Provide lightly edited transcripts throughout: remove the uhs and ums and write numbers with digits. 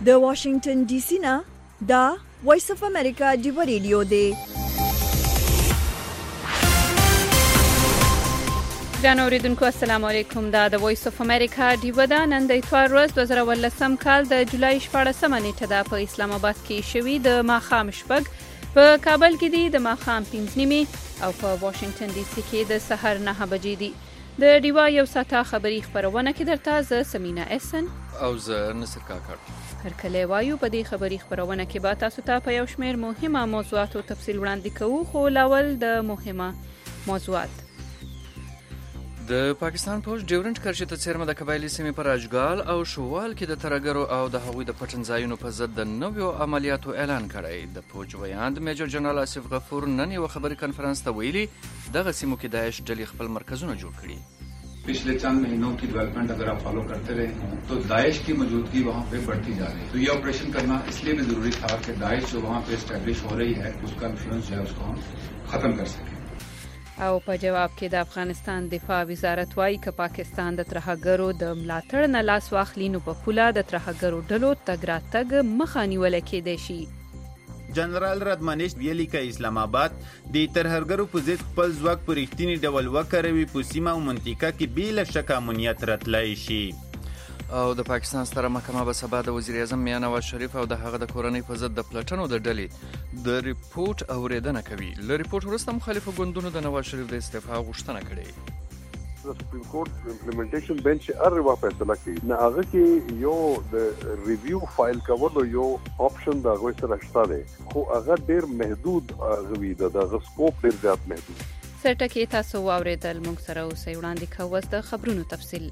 د واشنگټن ډي سي نه دا وایس اف امریکا دی ریډیو دی. ګران اوریدونکو السلام علیکم. دا د وایس اف امریکا دی ودا نن د اتوار ورځ 2018 کال د جولای 14 نیټه ده. په اسلام آباد کې شوی د ماښام شپږ، په کابل کې دی د ماښام 5:30 او په واشنگټن ډي سي کې د سحر 9 بجې دي. د ډیوا یو ساعته خبری خبرونه کې درته ز سمینا احسن او ز نصر کاکړ هر کله وایو. په دې خبری خبرونه کې به تاسو ته په یو شمېر مهمه موضوعاتو تفصیل وړاندې کوو، خو لاول د مهمه موضوعات. د پاکستان پوج ډیورنډ کرښې ته څیرمه د قبایلي سیمې پر اجګال او شوال کې د ترګرو او د هغوی د پټنځایونو په ضد د نویو عملیاتو اعلان کړی. د پوج ویاند میجر جنرال آصف غفور نن یو خبري کانفرنس ته ویلي دغه سیمو کې داعش ډلې خپل مرکزونه جوړ کړي. पिछले चंद महीनों की डेवलपमेंट अगर आप फॉलो करते रहे तो दाइश की मौजूदगी वहाँ पे बढ़ती जा रही है. तो ये ऑपरेशन करना इसलिए भी जरूरी था कि दाइश जो वहाँ पे एस्टेब्लिश हो रही है उसका इन्फ्लुएंस जो है उसको हम खत्म कर सकें. او په جواب کې د افغانستان دفاع وزارت وايي چې پاکستان د ترهګرو د ملاتړ نه لاس واخلي نو په پوله د ترهګرو ډلو تګ راتګ مخه نیول کېدای شي. جنرال ردمنش ویلي چې اسلام آباد د ترهګرو په ضد خپل ځواک په رښتینی ډول وکاروي، په سیمه او منطقه کې بې له شکه امنیت راتلای شي. او د پاکستان ستره محکمه به سبا د وزیر اعظم میاں نواز شریف او د هغه د کورنۍ په ضد د پلټنو د ډلې د ریپورت اوریدنه کوي. له ریپورت وروسته مخالفو ګوندونو د نواز شریف د استعفا غوښتنه کړې. د سپریم کورټ امپلیمنټیشن بنچ هر وخت فیصله کوي نه هغه کې یو د ریویو فایل کولو یو آپشن دا غوښتل سره شته دی، خو هغه ډیر محدود غوي د سکوپ ډیر زیات محدود. سرټکی تاسو واوریدل، موږ سره اوسئ. وړاندې کوو د خبرونو تفصیل.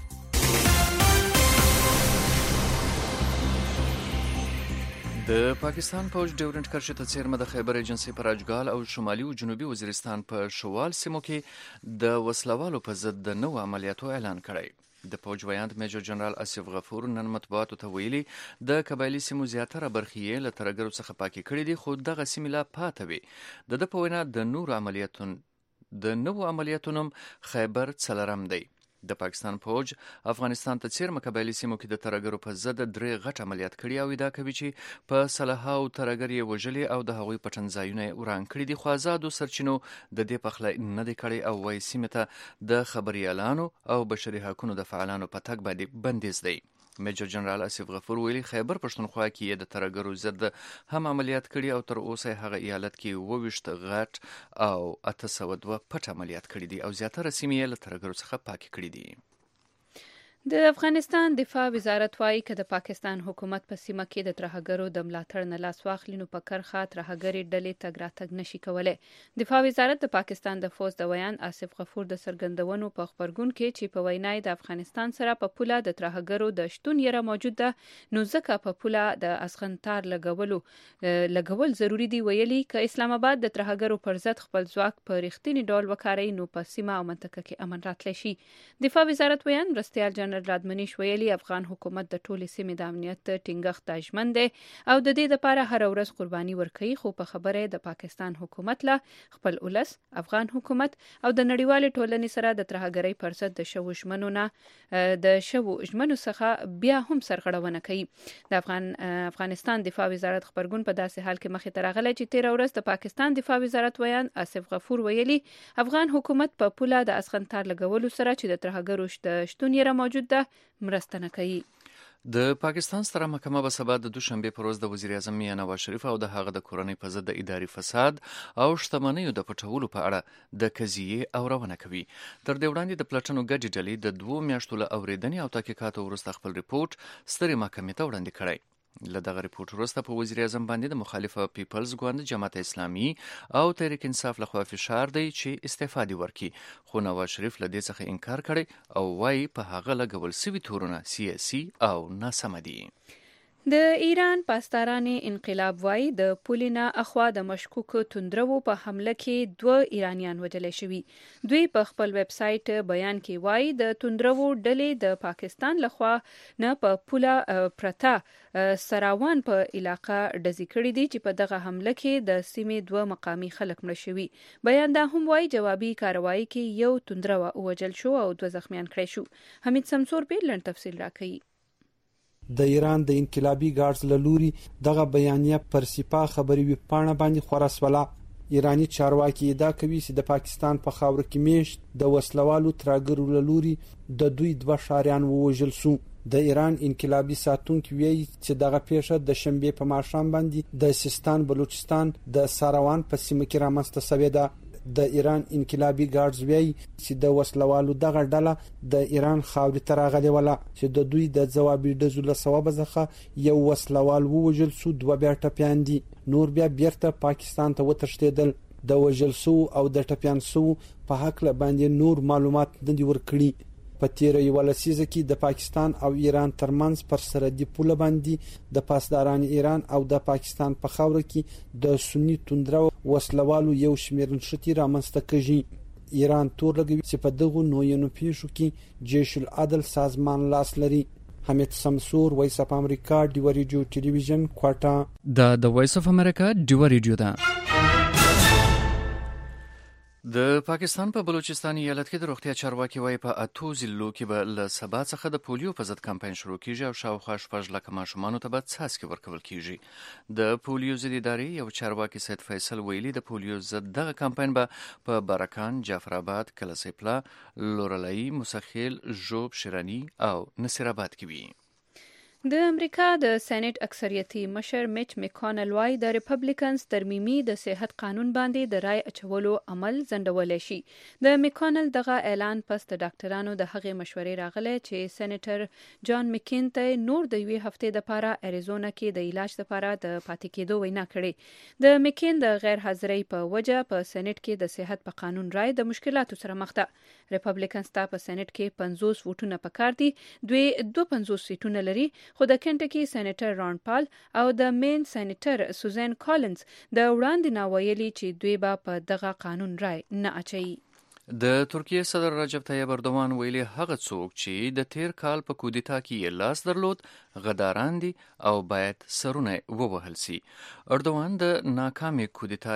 د پاکستان پوج ډیورنډ کرښې ته څیرمه د خیبر ایجنسۍ پر اجګال او شمالي او جنوبي وزیرستان په شوال سیمو کې د وسلوالو په ضد د نوو عملیاتو اعلان کړی. د پوج ویاند میجر جنرال آصف غفور نن مطبوعاتو ته ویلي د قبایلي سیمو زیاتره برخې یې له ترهګرو څخه پاکې کړي دي، خو دغه سیمې لا پاته وي. د ده په وینا د نوو عملیاتو نوم خیبر څلرم دی. د پاکستان پوج افغانستان ته څیرمه قبایلي سیمو کې د ترهګرو په ضد 3 غټ عملیات کړي او ادعا کوي چې په سلهاو ترهګر یې وژلي او د هغوی پټنځایونه یې وران کړي دي، خو آزادو سرچینو د دې پخلی نه دی کړی او وایي سیمې ته د خبریالانو او بشري حقونو د فعالانو په تګ باندې بندیز دی. میجر جنرال آصف غفور ویلي خیبر پښتونخوا کې یې د ترهګرو ضد هم عملیات کړي او تر اوسه هغه ایالت کې 22 غټ او 802 پټ عملیات کړي دي او زیاتره سیمې یې له ترهګرو څخه پاکې کړي دي. د افغانستان دفاع وزارت وايي چې د پاکستان حکومت په سیمه کې د ترهګرو د ملاتړ نه لاس واخلي نو په کرخه ترهګري ډلې تګ راتګ نشي کولای. دفاع وزارت د پاکستان د فوج د ویان آصف غفور د سرګندونو په خبرګون کې چې په وینای د افغانستان سره په پوله د ترهګرو د شتون یره موجود ده نو ځکه په پوله د اسخنتار لګول ضروری دی. ویلي چې اسلام آباد د ترهګرو پر ضد خپل ځواک په رښتینی ډول وکاري نو په سیمه او منطقه کې امن راتلی شي. دفاع وزارت ویان مرستیال جنرال رادمنش ویلي افغان حکومت د ټولې سیمې د امنیت ټینګښت ژمن دی او د دې لپاره هر ورځ قرباني ورکوي، خو په خبره د پاکستان حکومت له خپل ولس افغان حکومت او د نړیوال ټولنې سره د ترهګرۍ پر ضد د شوو ژمنو څخه بیا هم سرغړونه کوي. د افغانستان دفاع وزارت خبرګون په داسې حال کې مخې ته راغلی چې 13 ورځ د پاکستان دفاع وزارت ویان آصف غفور ویلي افغان حکومت په پوله د اسخنتار لګولو سره چې د ترهګرو شتون یې موجود ده مرسته نه کوي. د پاکستان ستره محکمه به سبا د دوشنبه پر ورځ د وزیر اعظم میاں نواز شریف او د هغه د کورنۍ په ضد د اداري فساد او شتمنیو د پټولو په اړه د قضیې اورونه کوي. تر دې وړاندې د پلټنو ګډې ډلې د 2 میاشتو له اورېدنې او تحقیقاتو وروسته خپل ریپورت سترې محکمې ته وړاندې کړی. له دغه ریپورت وروسته په وزیر اعظم باندې د مخالفه پیپلز ګوند جماعت اسلامي او تحریک انصاف لخوا فشار دی چې استعفا دې ورکړي، خو نواز شریف له دې څخه انکار کړی او وايي په هغه لګول سوي تورونه سیاسي او ناسم دي. د ایران پاسداران انقلاب وايي د پولینا اخوا د مشکوکو توندرو په حمله کې 2 ایرانیان وژل شوي. دوی په خپل ویب سټ بیان کې وايي د توندرو ډلې د پاکستان لخوا نه په پوله پرته سراوان په علاقه ډزې کړې دي چې په دغه حمله کې د سیمې 2 مقامي خلک مړه شوي. بیان دا هم وايي جوابي کاروایی کې یو توندرو وژل شو او 2 زخمیان کړي شو. حمید سمسور په لړ تفصیل راکړي. د ایران د انقلابي ګارډز له لوري دغه بیانیه پر سپاه خبري ویبپاڼه باندې خپره شوله. ایرانی چارواکي ادعا کوي چې د پاکستان په خاور کې میشت د وسلوالو ترهګرو له لوري د دوی 2 ښاریان ووژل شو. د ایران انقلابي ساتونکي وایي چې دغه پیښه د شنبې په ماښام باندې د سیستان بلوچستان د ساروان په سیمه کې رامنځته شوې ده. د ایران انقلابي ګارډز وایي چې د وسلوالو دغه ډله د ایران خاورې ته راغلې وله چې د دوی د ځوابي ډزو له سببه څخه یو وسلوال ووژل شو، 2 بیا ټپیان دي، نور بیا بیرته پاکستان ته وتښتېدل. د وژل شو او د ټپیان شو په هکله باندې نور معلومات نه دي ورکړي. په تیره یوه لسیزه کې د پاکستان او ایران ترمنځ پر سرحدي پوله باندې د پاسداران ایران او د پاکستان په خاوره کې د سنی توندره وسلوالو یو شمېر نښتې رامنځته کړي. ایران تور لګوي چې په دغو نویو پیښو کې جیش العدل سازمان لاس لري. حمید سمسور، وایس اف امریکا، ډیو ریډیو ټلویزیون، کوټا. د وایس اف امریکا ډیو ریډیو ده. د پاکستان په بلوچستان ایالت کې د روغتیا چارواکي وایي په 8 ضلعو کې به له سبا څخه د پولیو په ضد کمپاین شروع کیږي او شاوخوا 6 لکه ماشومانو ته به څاڅکي ورکول کیږي. د پولیو ضد ادارې یو چارواکي سید فیصل ویلي د پولیو ضد دغه کمپاین به په برکان، جعفرآباد، کلسپلا، لورلای، مسخیل، ژوب، شیرانی او نصیر آباد کې وي. د امریکا د سېنات اکثریتي مشر میچ میکانل وایي د ریپبلیکنز ترمیمي د صحت قانون باندې د رای اچولو عمل ځنډولی شي. د میکانل دغه اعلان پس د ډاکټرانو د هغې مشورې راغلی چې سېنیټر جان مکین ته نور د 1 هفتې دپاره اریزونا کې د علاج دپاره د پاتې کېدو وینا کړې. د مکین د غیر حاضرۍ په وجه په سېنات کې د صحت په قانون رای د مشکلاتو سره مخ ده. ریپبلیکنز ته په سېنات کې 50 ووټونه پکار دي، دوی 52 سیټونه لري، خو د کنټکی سېنیټر ران پال او د مین سېنیټر سوزان کالنز د وړاندې ناویلي چې دوی به په دغه قانون رای نه اچوي. د ترکیه صدر رجب طیب اردوان ویلي هغه څوک چې د تیر کال په کودتا کې یې لاس درلود غداران دي او باید سرونه ووهل سي. اردوان د ناکامې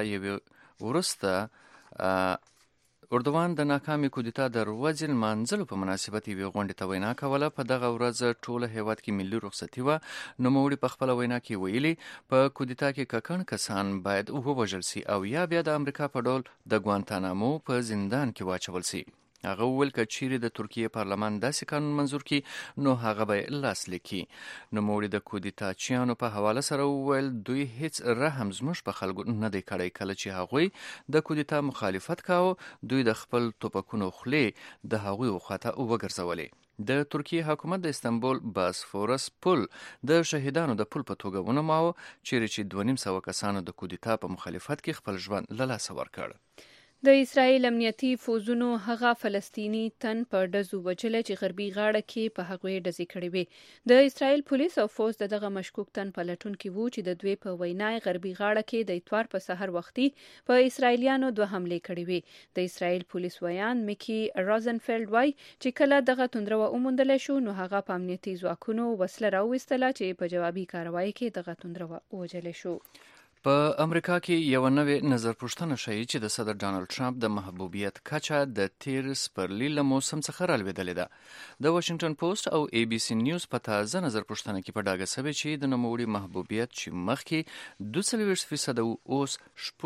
کودتا د ورځې لمانځلو په مناسبت یوې غونډې ته وینا کوله. په دغه ورځ ټوله هیواد کې ملي رخصتي وه. نوموړي په خپله وینا کې ویلي په کودتا کې ککړ کسان باید ووژل سي او یا بیا د امریکا په ډول د ګوانتانامو په زندان کې واچول سي. هغه وویل که چیرې د ترکیه پارلمان داسې قانون منظور کړي نو هغه به لاس لیکي. نوموړي د کودتاچیانو په حواله سره وویل دوی هیڅ رحم زموږ په خلکو نه دی کړی. کله چې هغوی د کودتا مخالفت کاوه دوی د خپل توپکونو خولې د هغوی خواته وګرځولې. د ترکیه حکومت د استنبول باسفورس پل د شهیدانو د پل په توګه ونوماوه چیرې چې 250 کسانو د کودتا په مخالفت کې خپل ژوند له لاسه ورکړ. د اسرائیل امنیتي فوزونو هغه فلسطینی تن په ډزو وجلی چې غربي غاړه کې په هغوی ډزې کړې وې. د اسرائیل پولیس او فوز دغه مشکوک تن پلټونکي وو چې د دوی په وینا غربي غاړه کې د اتوار په سحر وختي په اسرائیلیانو 2 حملې کړې وې. د اسرائیل پولیس ویان میکی رازنفیلد وایي چې کله دغه توندروه وموندل شو نو هغه په امنیتي ځواکونو وسله راوویستله چې په جوابي کاروایی کې دغه توندروه ووژل شو. په امریکا کې یو نوې نظر پوښتنه ښیي چې د صدر ډانلډ ټرمپ د محبوبیت کچه د تیر سپرلي له موسم څخه رالوېدلې ده. د واشنگټن پوسټ او ای بي سي نیوز په تازه نظر پوښتنه کې په ډاګه شوی چې د نوموړي محبوبیت چې مخکې 42% اوس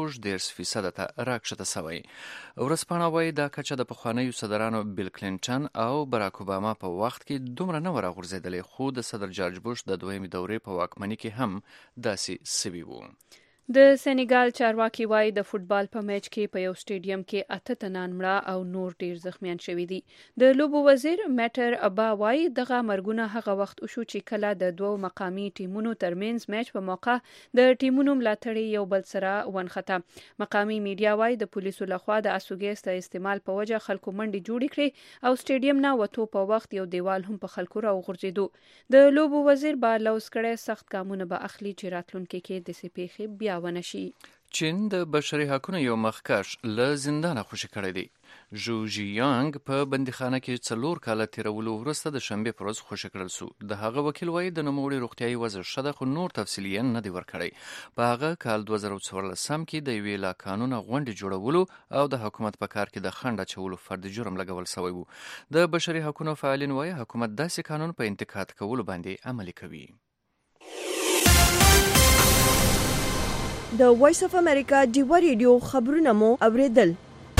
14% ته راکښته شوی. ورځپاڼه وایي دا کچه د پخوانیو صدرانو بیل کلینټن او براک اوباما په وخت کې دومره نه راغورځېدلې، خو د صدر جورج بوش د 2مې دورې په واکمنۍ کې هم داسې سوي وو. د سینیګال چارواکي وایي د فوټبال په میچ کې په یو سټیډیم کې 8 تنان مړه او نور ډیر زخمیان شوي دي. د لوبو وزیر میټر ابا وایي دغه مرګونه هغه وخت وشو چې کله د 2 مقامي ټیمونو ترمنځ میچ په موقع د ټیمونو ملاتړي یو بل سره ونښته. مقامي میډیا وایي د پولیسو لخوا د اسوګیس د استعمال په وجه خلکو منډې جوړې کړې او سټیډیم نه وته په وخت یو دیوال هم په خلکو راوغورځېدو. د لوبو وزیر با لوز کړي سخت ګامونه به اخلي چې راتلونکي کې د سپېخي بیا ونشي. چین د بشري حقوقو یو مخکښ له زندانه خوشي کړی دی. ژو ژیانګ په بندیخانه کې 4 کاله تیرولو وروسته د شنبې پر ورځ خوشي کړل شو. د هغه وکیل وایي د نوموړي روغتیايي وضع ښه ده، خو نور تفصیل یې نه دی ورکړی. په هغه کال 2014 کې د یوې لا قانونه غونډې جوړولو او د حکومت په کار کې د خنډ اچولو فردي جرم لګول شوی و. د بشري حقوقو فعالین وایي حکومت داسې قانون په انتقاد کولو باندې عملي کوي. د وایس اف امریکا ډیوا ریډیو خبرونه مو اوریدل.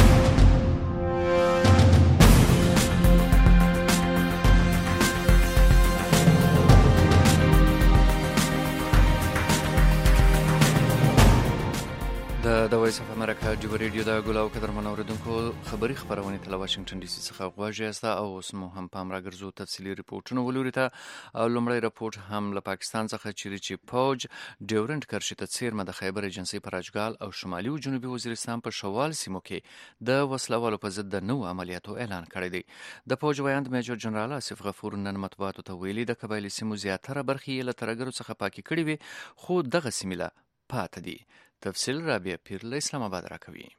د وایس اف امریکا ډیوا ریډیو د ګلاو قدرمن اوریدونکو خبری خبرونه تل واشنگټن ډي سي څخه غواړي استا او اوس مو هم پام راګرځو تفصیلی ریپورتونه ولوري ته. او لومړی ریپورت هم له پاکستان څخه چې فوج ډیورنت کرښې ته څیرمه د خیبر ایجنسی پر اجګال او شمالي او جنوبي وزیرستان په شوال سیمو کې د وسلوالو په ضد د نوو عملیاتو اعلان کړی دی. د فوج وایاند میجر جنرال آصف غفور نن مطبوعاتو ته ویلي د قبایلی سیمو زیاتره برخې له ترګرو څخه پاکي کړي وي، خو دغه سیمه پاتې دي. تفصیل رابعه پیر له اسلام آباد راکوي.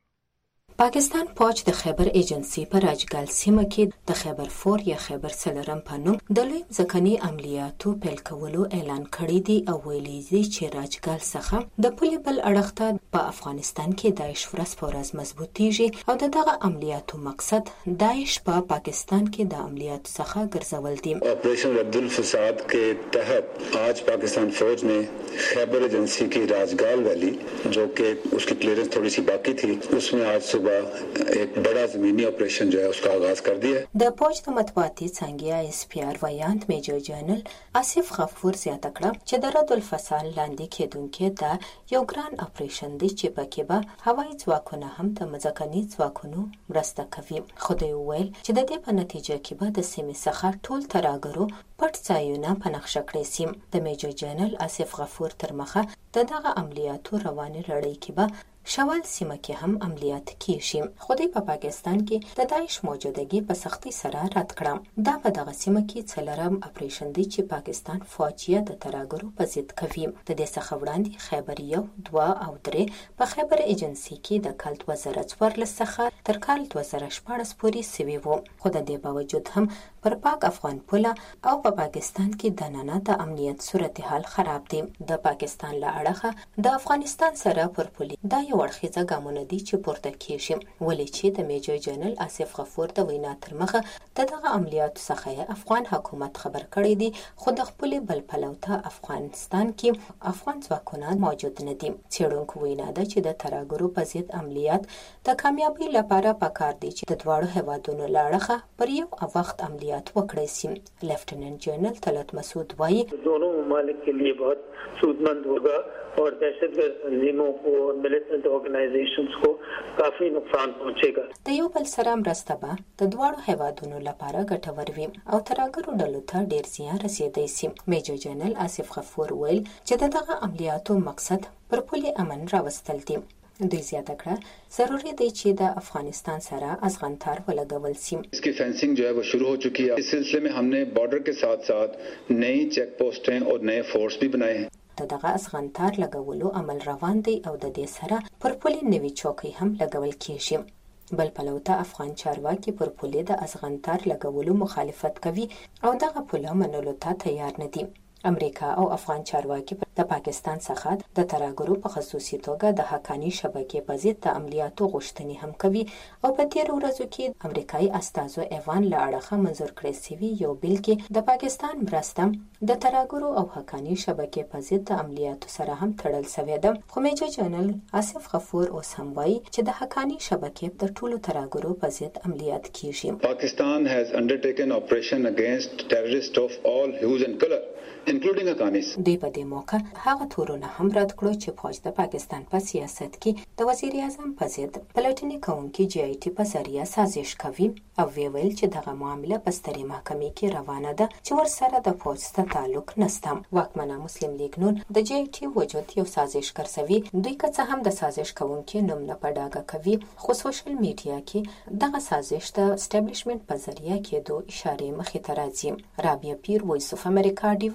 پاکستان فوج د خیبر ایجنسی پر اجګال سیمه کې د خیبر فور یا خیبر سلرم په نوم د لوی ځمکني عملیاتو پیل کولو اعلان کړی دی او ویلي دی چې راجګال څخه د پولې بل اړخ ته په افغانستان کې داعش ورځ په ورځ مضبوطیږي او دغه عملیاتو مقصد داعش په پاکستان کې د عملیاتو څخه ګرځول دي. ऑपरेशन रद्दुल फसाद के तहत आज पाकिस्तान फौज ने खैबर एजेंसी की राजगाल वैली जो कि उसकी क्लियरेंस थोड़ी सी बाकी थी उसमें आज सुबह एक बड़ा ज़मीनी ऑपरेशन जो है उसका आगाज कर दिया. د فوج د مطبوعاتي څنګه اس پی آر ویاند میجر جنرال آصف غفور زیاته کړه چې د رد الفصل لاندې کېدونکې دا یو ګران اپریشن دی چې پکې به هوایي ځواکونه هم د مځکني ځواکونو مرسته کوي. خو دوی ویل چې د دې په نتیجه کې به د سیمې څخه ټول ترهګرو پټ ځایونه په نقشه کړی سي. د میجر جنرال آصف غفور تر مخه دغه عملیاتو روانې لړۍ کې به شوال سیمه کې هم عملیات کیږي، خو د پاکستان کې د داعش موجودګي په سختي سره رد کړه. دا په دغه سیمه کې څلورم اپریشن دی چې پاکستان فوجیه د ترهګرو په ضد کوي. د دې څخه وړاندې خیبر 1، 2 او 3 په خیبر ایجنسی کې د کال 2014 څخه تر کال 2014 پورې سوي وو، خو د دې باوجود هم پر پاک افغان پوله او په پاکستان کې د نننه د امنیت صورتحال خراب دی. د پاکستان له اړخه د افغانستان سره پر پولې دا ورخیزه ګامونه دي چې پورته کیږي، ولې چې د میجر جنرال آصف غفور د وینا تر مخه دغه عملیاتو څخه افغان حکومت خبر کړی دی، خو د خپل بل پلو ته افغانستان کې افغان ځواکونه موجود نه دي. څېړونکو وینا ده چې د ترهګرو په ضد عملیات د کامیابی لپاره پکار دي چې د دواړو هیوادونو له اړخه پر یو وخت عملیات وکړي سي. لیفټیننټ جنرال طلعت مسعود وایي दोनों ممالک के लिए बहुत सूदमंद होगा और दहशतगर्द तंजीमों को और मिलिटेंट ऑर्गेनाइजेशंस को काफी नुकसान पहुंचेगा. د یو بل سره مرسته به د دواړو هیوادونو لپاره ګټور وي او ترهګرو ډلو ته ډیر زیان رسیدای سي. میجر جنرال آصف غفور ویل چې دغه عملیاتو مقصد پر پولې امن راوستل دي. دوی زیاته کړه ضروري دی چې د افغانستان سره ازغنتار ولګول سي. इसकी फेंसिंग जो है वो शुरू हो चुकी है. इस सिलसिले में हमने बॉर्डर के साथ साथ नई चेक पोस्टें और नए फोर्स भी बनाए हैं. دغه ازغنتار لګولو عمل روان دی او د دې سره پر پولې نوي چوکۍ هم لګول کیږي. بل پلو ته افغان چارواکي پر پولې د ازغنتار لګولو مخالفت کوي او دغه پوله منلو ته تیار نه دي. امریکا او افغان چارواکي د پاکستان څخه د ترهګرو په خصوصي توګه د حقانی شبکې په ضد د عملیاتو غوښتنې هم کوي او په تیر ورځو کې امریکایي استازو ایوان له اړخه منظور کړی سوي یو بیل کې د پاکستان مرسته د ترهګرو او حقانی شبکې په ضد د عملیاتو سره هم تړل شوې ده. خو میجر جنرال آصف غفور اوس هم وایي چې د حقانی شبکې د ټولو ترهګرو په ضد عملیات کیږي. Pakistan has undertaken operation against terrorists of all hues and color including Haqanis. دوی په دې موقع هغه تورونه هم رد کړو چې فوج د پاکستان په سیاست کې د وزیر اعظم په ضد پلټنې کوونکي جی آی ټي په ذریعه سازش کوي او ویل چې دغه معامله په سترې محکمې کې روانه ده چې ورسره د فوج سره تعلق نشته. واکمنه مسلم لیگ نون د جی آی ټي وجود یو سازش ګرځوي. دوی که څه هم د سازش کوونکي نوم نه په ډاګه کوي، خو سوشل میډیا کې دغه سازش د اسټابلیشمنت په ذریعه کې دوه اشاره مخې ته راځي. رابعه پیر، وایس اف امریکا، ډیوا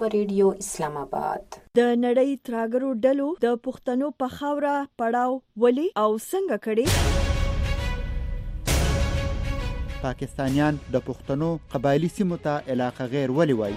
دیو ریډیو اسلام آباد. د نړۍ تراګرو ډلو د پښتنو په خاوره پړاو ولي او څنګه کړي؟ پاکستانیان د پښتنو قبایلی سیمو ته علاقه غیر ولي وایي؟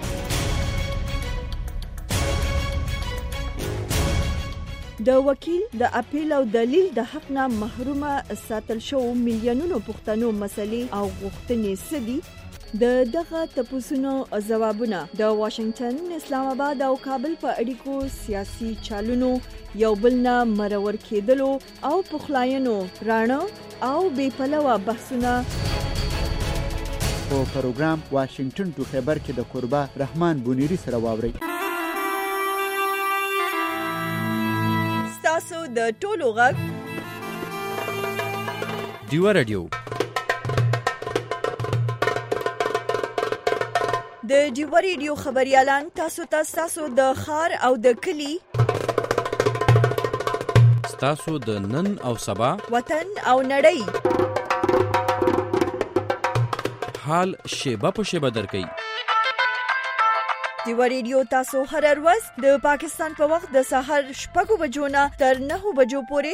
د وکیل د اپیل او دلیل د حق نه محرومه ساتل شو میلیونونو پښتنو مسلې او غوښتنې سدي. د دغه تپوسونو ځوابونه د واشنگټن، اسلام آباد او کابل په اړیکو سیاسي چالونو یو بل نه مرور کېدلو او پخلاینو رانه او بې پلوه بحثونه په پروګرام واشنگټن ټو خبر کې د قربا رحمان بونیری سره واوري. ستاسو د ټولو غږ دیو رادیو. د دیو ریډیو خبريالان تاسو د خار او د کلی، تاسو د نن او سبا، وطن او نړۍ حال شیبه په شیبه درکې. دیو ریډیو تاسو هر ورځ د پاکستان په وخت د سحر 6 بجو نه تر 9 بجو پورې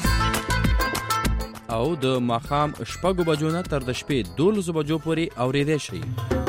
او د ماښام 6 بجو نه تر د شپې 12 بجو پورې اورېدای شئ.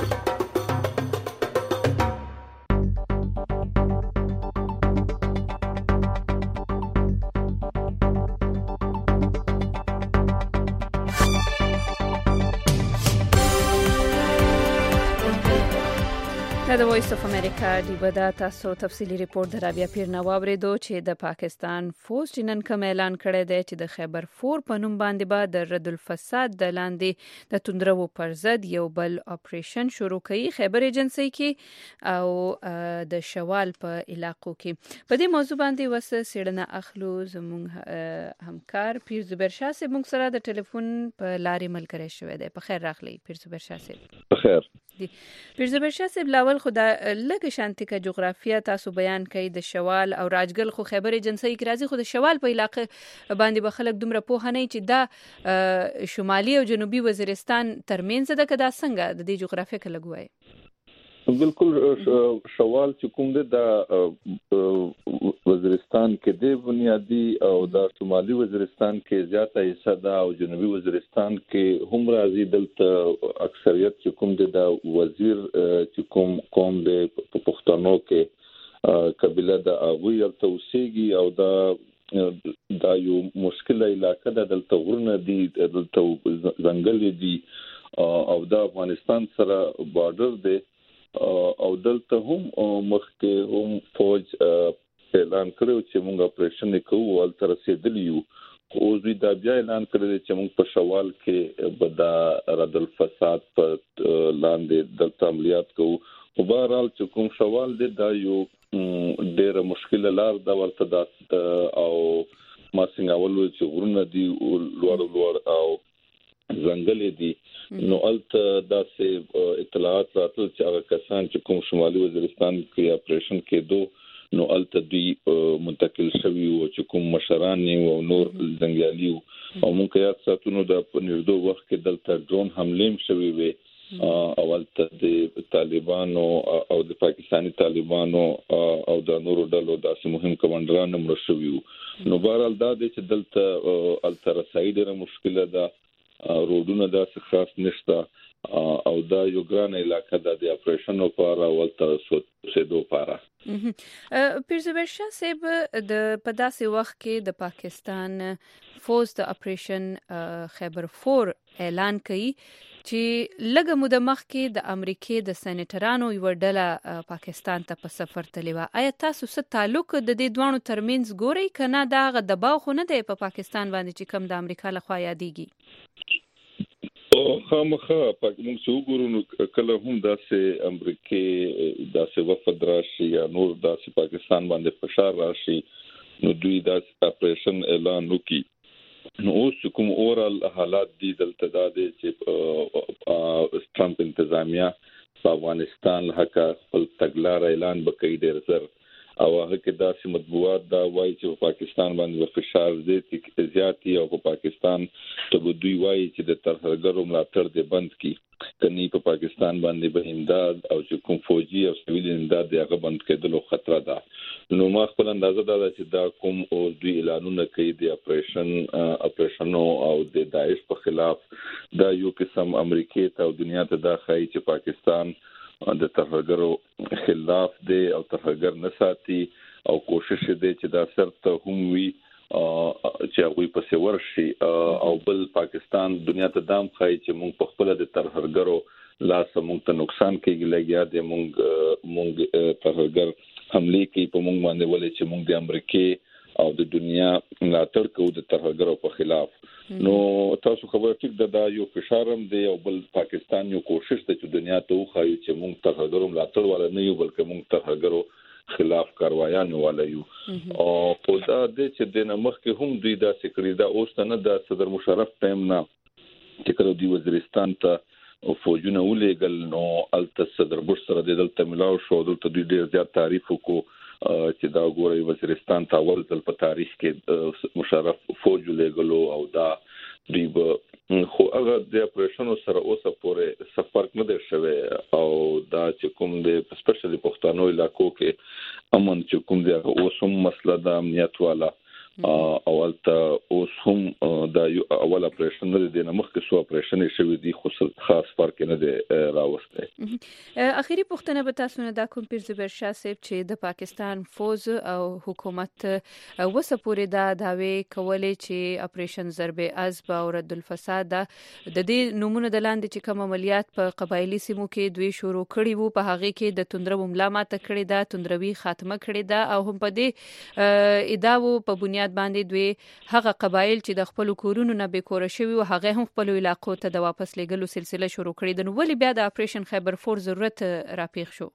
د وایس اف امریکا دی بدا تاسو تفصیلی ریپورت د رابعه پیر نواب ریدو چې د پاکستان فوج نن کوم اعلان کړی دی چې د خیبر 4 په نوم باندې به د رد الفساد د لاندې د توندرو پر ضد یو بل اپریشن شروع کړي خیبر ایجنسی کې او د شوال په علاقو کې. په دې موضوع باندې وس سیړنه اخلو زموږ همکار پیر زبیر شاه صاحب موږ سره د ټلیفون په لارې ملګری شوی دی. په خیر راغلی پیر زبیر شاه صاحب. په خیر. پیر زبیر شاه صاحب لاول خدا لږ شانتي کا جغرافیه تاسو بیان کړئ د شوال او راجګل خو خیبر ایجنسی کې راځي خو د شوال په علاقه باندې به خلک دومره پوه نه چې دا شمالي او جنوبي وزیرستان ترمنځ ده کدا څنګه د دې جغرافیه کې لګوي؟ بالکل شوال چې کوم ده د وزیرستان کې د بنیادی او د شمالي وزیرستان کې زیاته حصہ ده او جنوبي وزیرستان کې هم راځي. دلته اکثریت چې کوم ده د وزیر چې کوم قوم د پښتنو کې قبيله د اغوی توسيږي او دا یو مشکل علاقه ده. دلته غرونه دي، دلته ځنګل دي او د افغانستان سره بارډر دی او دلته هم مخکې هم فوج اعلان کړو چې موږ اپریشن کوو او تر رسیدلیو. خو دوی دا بیا اعلان کړی چې موږ په شوال کې به د رد الفساد په لاندې دلته عملیات کوو. خو بهرحال چې کوم شوال دی دا یو ډېره مشکله لار ده ورته او ما څنګه اول چې غرونه دي لوړ او ځنګل دي نو الته داسې اطلاعات راتل چې هغه کسان چې کوم شمالي وزیرستان کې اپریشن کېدو نو الته دوی منتقل شوي او چې کوم مشران او نور ځنګیالي او موږ یاد ساتو نو د نږدې وخت کې دلته ډرون حمله شوي وي اولته د طالبانو او د پاکستاني طالبانو او د نورو ډلو داسې مهم کمانډران مړ شوي. نو بهرحال دا د چې دلته الته رسایي ډېره مشکله ده، روډونه داسې خاص نشته او دا یو ګران علاقه ده د اپریشن لپاره او الته سودو لپاره. پیر زبیر شاه صاحب د په داسې وخت کې د پاکستان فوج د اپریشن خیبر 4 اعلان کړي چې لږه موده مخکې د امریکای د سېنیټرانو یو ډله پاکستان ته په سفر تللی و. آیا تاسو څه تعلق د دې دوانو ترمنځ ګورئ کنه دا غ دباو خو نه دی په پاکستان باندې چې کم د امریکا لخوا یادېږي؟ خامخا موږ چې وګورو نو کله هم داسې امریکای داسې وفد راشي یا نور داسې پاکستان باندې فشار راشي نو دوی داسې اپریشن اعلان وکړي. نو اوس کوم اورال حالات دي دلته دا دي چې ټرمپ انتظامیه په افغانستان حق خپل تګلار اعلان وکړي ډېر زر او هغه کې داسې مطبوعات دا وایي چې پاکستان باندې فشار زیاتی او په پاکستان ته دوی وایي چې د ترهګرو ملاتړ دې بند کړي کني په پاکستان باندې به امداد او چې کوم فوجي او سیویل امداد دی هغه بند کېدلو خطر ده نو ما خپل اندازه ده چې دا کوم او دوی اعلانونه کوي د اپریشن او د داعش په خلاف دا یو قسم امریکای ته او دنیا ته دا ښایي چې پاکستان د ترهګرو خلاف دی او ترهګر نه ساتي او کوشش دی چې دا سرته هم وي چې هغه په سیور شي او بل پاکستان دنیا ته دام ښایي چې موږ په خپل د ترهګرو لاس موږ ته نقصان کوي لګیا دی موږ ترهګر حمله کوي په موږ باندې ولې چې موږ د امریکای او د دنیا ملاتړ کوو د ترهګرو په خلاف نو تاسو خبره ټیک ده دا یو فشارم دی او بل پاکستان یو کوشش ده چې دنیا ته وخایي چې موږ ترهګرو ملاتړ ولا نه یو بلکې موږ ترهګرو خلاف کاروایان ولا یو او په دا د چې د مخکې هم دوی دا سکري دا اوس نه د صدر مشرف ټیم نه چې کله دی وزیرستان ته فوجونه ولېګل نو الته صدر بوش سره د دلته ملاو شو دلته دوی ډیر زیات تعریف وکړو چې دا ګوري وزیرستان ته اول ځل په تاریخ کې مشرف فوج لګلو او دا دوی به خو هغه د اپریشن سره اوسه پورې سفر نه دی شوی او دا چې کوم د سپیشلی پښتنو علاقو کې امن چې کوم دی اوس هم مسله د امنیت والا اولته اوس هم دا یو اول اپریشن نه دی نه مخکې سو اپریشن شوی دی خو خاص فرق نه دی راوسته اخیری پوښتنه به تاسو نه دا کوم پیر زبیر شاه صاحب چې د پاکستان فوج او حکومت وسه پورې دا داوی کولې چې اپریشن ضرب عزب او رد الفساد د دې نمونه د لاندې چې کوم عملیات په قبایلی سیمو کې دوی شروع کړي وو په هغه کې د توندرو مملا ماته کړي دا توندروي خاتمه کړي دا او هم په دې ادعاو په بنیاد باندې دوی هغه قبایل چې د خپل کورونو نه بیکوره شوی او هغه هم خپل علاقو ته د واپس لګلو سلسله شروع کړې ده نو ولې بیا د اپریشن خیبر فور ضرورت راپیښ شو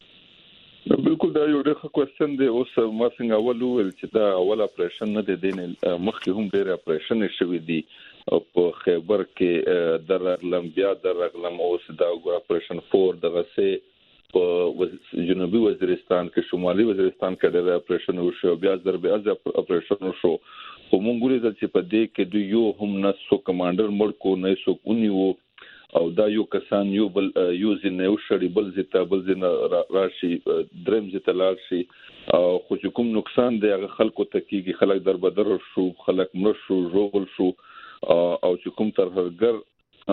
بالکل دا یو ډېر کوېسچن دی اوس ما څنګه اول ویل چې دا اول اپریشن نه دی دین مخکې هم ډېر اپریشن شوی دی په خیبر کې درغلم بیا درغلم اوس دا اپریشن فور دغه سه په جنوبي وزیرستان کې شمالي وزیرستان کې د اپریشن وشو بیا ضرب عزب اپریشن وشو خو مونږ ګوري چې په دې کې دوی یو هم نه سو کمانډر مړ کو نه سو کونیو او دا یو کسان یو بل یوز نه وشړي بل زته بل زنه راشي درم زته لار شي خو کوم نقصان دی هغه خلکو ته کیږي خلک دربدر شو خلک مړ شو جوړ شو او چې کوم ترهګر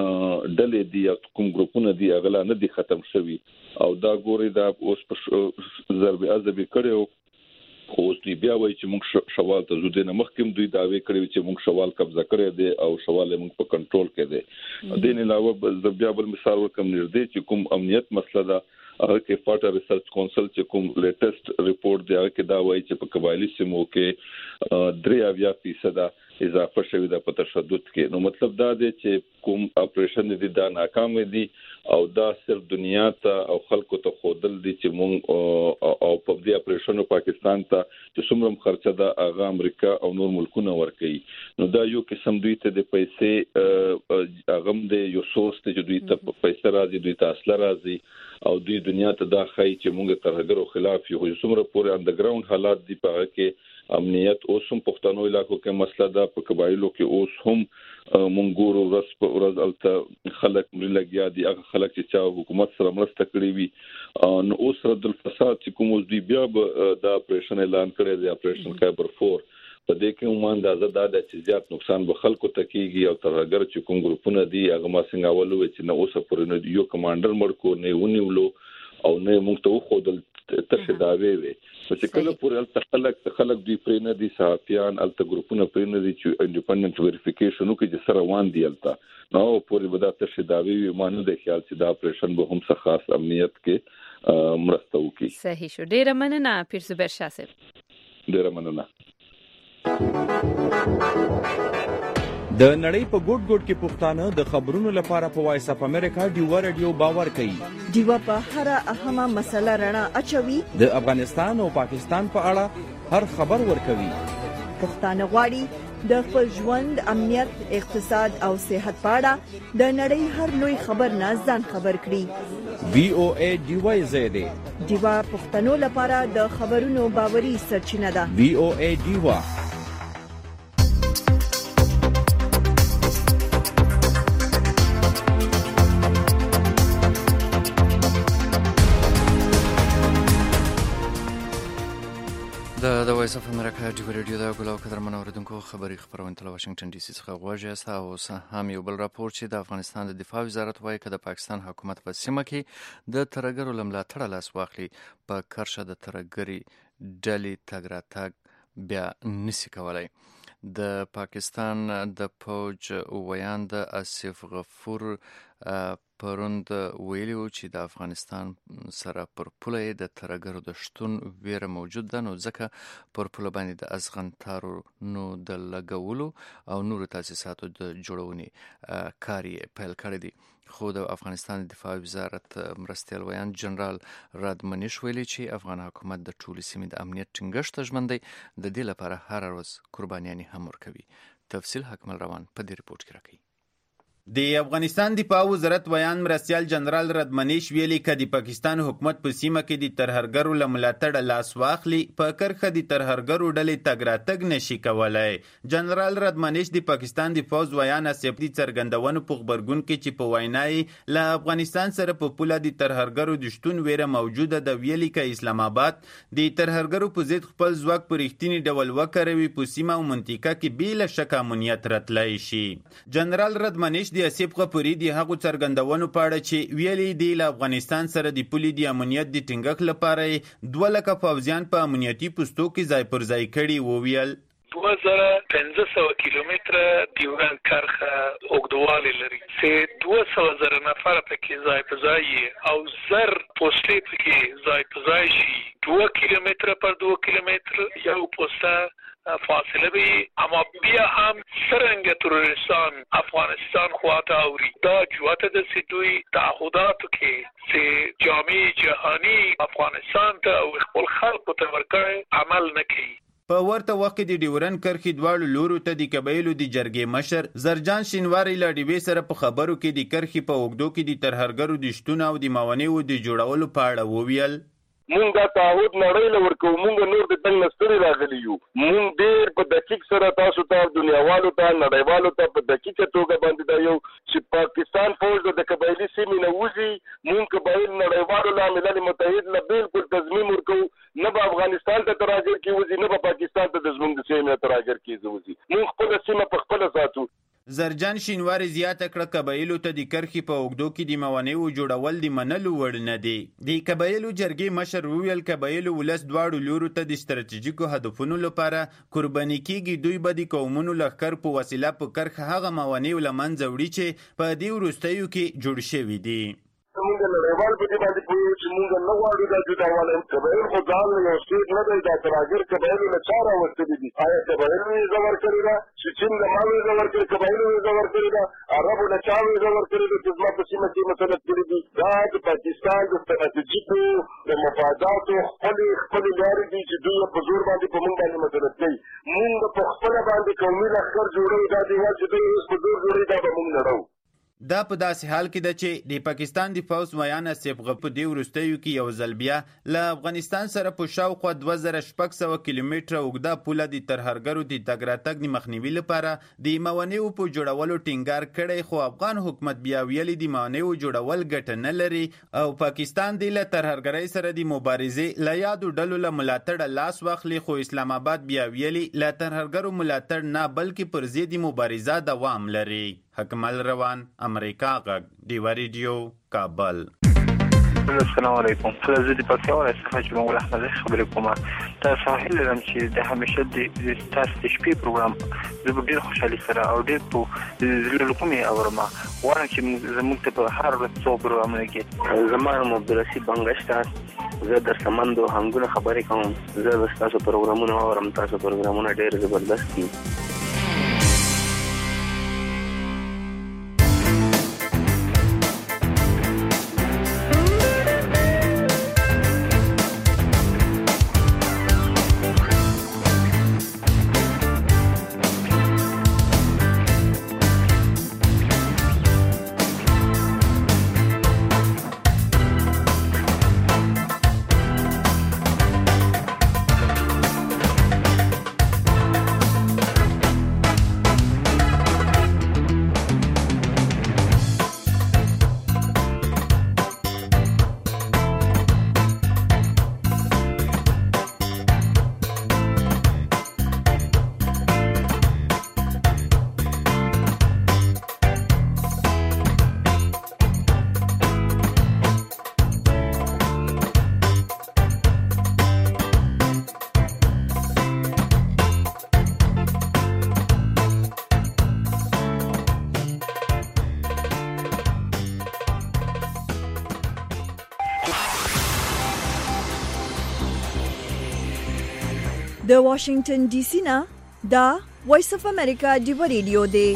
ډلې دي او کوم ګروپونه دي هغه نه دي ختم شوي او دا ګوري دا اوس په ضرب عزب کړو خو اوس دوی بیا وایي چې موږ شوال ته زو دینه مخکې دوی داوی کړی چې موږ شوال قبضه کړی دی او شوال موږ په کنټرول کې دی دین علاوه بیا بل مثال ورکم نږدې چې کوم امنیت مسله ده هغه کې فاټر ریسرچ کونسل چې کوم لیټیسټ ریپورت دی هغه کې دا وایي چې په قبایلی سیمو کې 3% اضافه شوی ده په تشدد کې نو مطلب دا دی چې کوم اپریشن دي دا ناکام دي او دا صرف دنیا ته او خلکو ته خودل دي چې مونږ او په دې اپریشن پاکستان ته چې څومره خرچه ده هغه امریکا او نور ملکونه ورکړي نو دا یو قسم دوی ته د پیسې هغه د یو سوس ته دوی ته پیسې راځي دوی ته اصله راځي او دوی دنیا ته دا خای چې مونږ ترهګرو خلاف یو څومره پورې انډرګراوند حالات دي په هغه کې امنیت اوس هم پښتنو علاقو کې مسله ده په قبایلو کې اوس هم مونږ ورځ په ورځ الته خلک مړ لګیا دي هغه خلک چې حکومت سره مرسته کړې وي نو اوس رد الفساد چې کوم دوی بیا د اپریشن اعلان کړی دی اپریشن خیبر فور په دې کې هم اندازه ده چې زیات نقصان به خلکو ته کیږي او ترهګر چې کوم ګروپونه دي هغه ما څنګه اول وی چې نو اوس پورې نه یو کمانډر مړ کو نه ونیولو او نه موږ ته خودل تشه داوی وي چې کله پورې خلک دوی پرې نه دي صحافیان الته ګروپونه پرې نه دي چې انډیپندنت ویریفیکیشن وکړي چې سره وان دي الته نو پورې به دا تشه داوی مانو د خیال چې دا اپریشن به هم څه خاص امنیت کې مرسته وکړي صحیح شو ډیره مننه پیر زبیر شاه صاحب ډیره مننه د نړۍ په ګوټ ګوټ کې پښتانه د خبرونو لپاره په وایس اپ امریکا ډیوا رادیو باور کوي ډیوا په هر اهمه مسله رڼا اچوي د افغانستان او پاکستان په اړه هر خبر ورکوي پښتانه غواړي د خپل ژوند، امنیت، اقتصاد او صحت په اړه د نړۍ هر لوی خبر نه ځان خبر کړي. VOA ډیوا زیاده ډیوا پښتنو لپاره د خبرونو باوري سرچینه ده. VOA ډیوا د وایس اف امریکا ډیو ریډیو د ګلو قدر منوردونکو خبري خبرونه له واشنگټن ډي سي څخه غواړي تاسو هم یو بل راپور چې د افغانستان د دفاع وزارت وايي چې د پاکستان حکومت په سیمه کې د ترګرو لملاتړ لاس واخلي په کرشه د ترګري ډلې تګ راتګ بیا نسی کولای. د پاکستان د فوج ویاند آصف غفور پروند ویلیو چې د افغانستان سره پر پوله د ترګرو د شتون ویره موجود ده، نو ځکه پر پوله باندې د ازغنتارونو د لګولو او نورو تاسیساتو د جوړونې کار یې پیل کړی دی. خو د افغانستان دفاع وزارت مرستیال ویاند جنرال رادمنیش ویلي چې افغان حکومت د ټولو سیمې د امنیت ټینګښت ته ژمن دی، د دې لپاره هر ورځ قربانیانې هم ورکوي. تفصیل حکمل روان په دې ریپورت کې راکوي. د افغانستان دفاع وزارت ویاند مرستیال جنرال رادمنیش ویلي چې د پاکستان حکومت په سیمه کې د ترهګرو له ملاتړ لاس واخلي په کرخه د ترهګرو ډلې تګ راتګ نشي کولای. جنرال رادمنیش د پاکستان د فوج ویاند آصف دي څرګندونو په خبرګون کې چې په وینای له افغانستان سره په پوله د ترهګرو د شتون ویره موجوده د ویلي کې اسلام آباد د ترهګرو په ضد خپل ځواک په رښتینی ډول وکاروي په سیمه او منطقه کې بې شک امنیت راتلای شي. جنرال رادمنیش د آصف غفوري د هغو څرګندونو په اړه چې ویلي دی له افغانستان سره د پولې د امنیت د ټینګښت لپاره 2,00,000 پوځیان په امنیتي پوستو کې ځای پر ځای کړي وویل. 2500 کیلومتره دیوران کرخه اوږدوالی لري چې 200,000 نفر پکې ځای په ځای او زر پوستې پکې ځای په ځای شي. 2 کیلومتره پر 2 کیلومتر یو پوسته فاصله وي، اما بیا هم څرنګه تروریستان افغانستان خواته اوري دا جواته د سیدوی تعهداتو کې چې جامع جهانی افغانستان ته او خپل خلکو ته ورکړي عمل نه کوي. په ورته وخت کې د ډیورن کرخي دواړو لورو ته د قبایلو د جرګې مشر زرجان شینواری له ډیوې سره په خبرو کې د کرخي په اوږدو کې د ترهګرو د شتون او د موانعو د جوړولو په اړه وویل. مونږ دا تعهد نړۍ له ورکو، مونږ نور د تنګ نستړي راغلي یو، مونږ ډېر په دقیق سره تاسو ته دنیاوالو ته نړیوالو ته په دقیقه توګه باندې دا یو چې پاکستان فوج د قبایلي سیمې نه وځي، مونږ قبایل نړیوالو له ملل متحد نه بالکل تضمین ورکو، نه به افغانستان ته تراجر کې وځي نه به پاکستان ته د زمونږ د سیمې تراجر کې وځي، مونږ خپل سیمه په خپل ساتو. زرجان شینواری زیاته کړه قبایلو ته د کرخي په اوږدو کې د موانعو جوړول د منلو وړ نه دي. د قبایلو جرګې مشر وویل قبایلو ولس دواړو لورو ته د ستراتیژیکو هدفونو لپاره قرباني کیږي، دوی به د قومونو لښکر په وسیله په کرخه هغه موانع له منځه وړي چې په دې وروستیو کې جوړ شوي دي. مونږ نړیوال په دې باندې پوهیږو چې مونږ نه غواړو دا جوړوالی قبایل خو ځان یو سټیټ نه دی، دا تراجر قبایلو له چا راوستلي دي. آیا قبایلو ویزه ورکړې ده چې چین له ما ویزه ورکړې، قبایلو ویزه ورکړې ده، عربو له چا ویزه ورکړې ده چې زما په سیمه کې مسلط کړي دي. دا د پاکستان د ستراتیژیکو د مفاداتو خپلې لارې دي چې دوی په زور باندې په مونږ باندې مسلط کوي. مونږ په خپله باندې قومي لښکر جوړوو، دا دیوال چې دوی اوس په زور جوړوي دا به مونږ نړوو. دا په داسې حال کې ده چې د پاکستان د فوج ویاند آصف غفور په دې وروستیو کې یو ځل بیا له افغانستان سره په شاوخوا 2600 کیلومتره اوږده پوله د ترهګرو د تګ راتګ د مخنیوي لپاره د موانعو په جوړولو ټینګار کړی، خو افغان حکومت بیا ویلي د موانعو جوړول ګټه نه لري او پاکستان د له ترهګرۍ سره د مبارزې له یادو ډلو له ملاتړ لاس واخلي، خو اسلام آباد بیا ویلي له ترهګرو ملاتړ نه بلکې پر ضد مبارزه دوام لري. حکمل روان، امریکا غږ، ډیوا ریډیو، کابل. السلام علیکم. زه د پکتیا څخه جمهور احمد خبرې کوم. تاسو هیله لرم چې د همیشه د تاسو د شپې پروګرام زه ډېر خوشحالي سره او ډېر په زړه کومې اورم. غواړم چې زموږ ته په هر ورځ څو پروګرامونه کې زما نوم عبدالرشید بنګشته، زه در سمندو هنګونه خبرې کوم. زه تاسو پروګرامونه اورم، تاسو پروګرامونه ډېر زبردست دي. د واشنگټن ډي سي نه دا وایس اف امریکا ډیو ریډیو دی.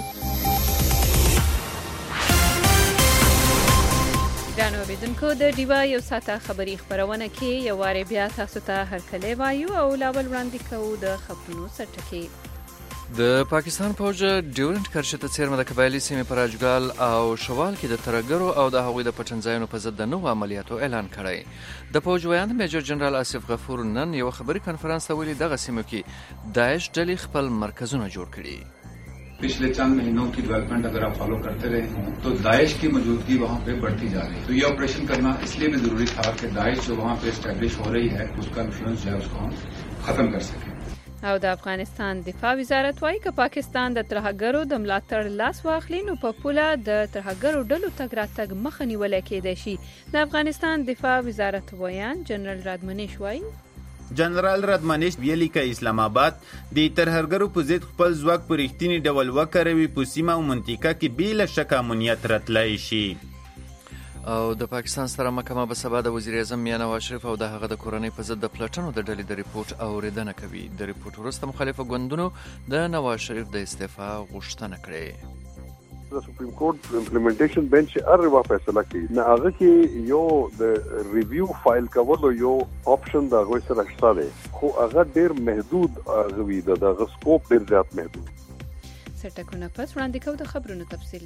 ګرانو اوریدونکو د ډیوا یو ساعته خبري خبرونه کې یو واره بیا تاسو ته هرکلی وایو او لاول وړاندې کوو د خبرونو سرټکی. د پاکستان فوج ډیورنټ کرښې ته څیرمه د قبایلي سیمې په راجګال او شوال کې د ترهګرو او د هغوی د پټنځایونو په ضد د نوو عملیاتو اعلان کړی. د فوج ویاند میجر جنرال آصف غفور نن یو خبري کنفرانس ته ویلي دغه سیمو کې داعش ډلې خپل مرکزونه جوړ کړي. पिछले चंद महीनों की डेवलपमेंट अगर आप फॉलो करते रहे हों तो दाइश की मौजूदगी वहां पे बढ़ती जा रही है. तो ये ऑपरेशन करना इसलिए भी जरूरी था कि दाइश जो वहां पे एस्टेब्लिश हो रही है उसका इन्फ्लुएंस जो है उसको हम खत्म कर सकें. او د افغانستان دفاع وزارت وايي چې پاکستان د ترهګرو د ملاتړ لاس واخلي نو په پوله د ترهګرو ډلو تګ راتګ مخه نیول کېدای شي. د افغانستان دفاع وزارت ویان جنرال رادمنیش وايي جنرال رادمنیش ویلي چې اسلام آباد د ترهګرو په ضد خپل ځواک په رښتینی ډول وکاروي په سیمه او منطقه کې بې له شکه امنیت راتلای شي. او د پاکستان ستره محکمه به سبا د وزیر اعظم میاں نواز شریف او د هغه د کورنۍ په ضد د پلټنو د ډلې د ریپورت اوریدنه کوي. د ریپورت وروسته مخالفه ګوندونو د نواز شریف د استعفا غوښتنه کړې. د سپریم کورټ امپلیمنټیشن بنچ هر وخت فیصله کوي نه هغه کې یو د ریویو فایل کولو یو آپشن دا غوښ سره شته دی خو هغه ډیر محدود غوي د سکوپ ډیر زیات محدود. سرټکونه پس وړاندې کوو د خبرونو تفصیل.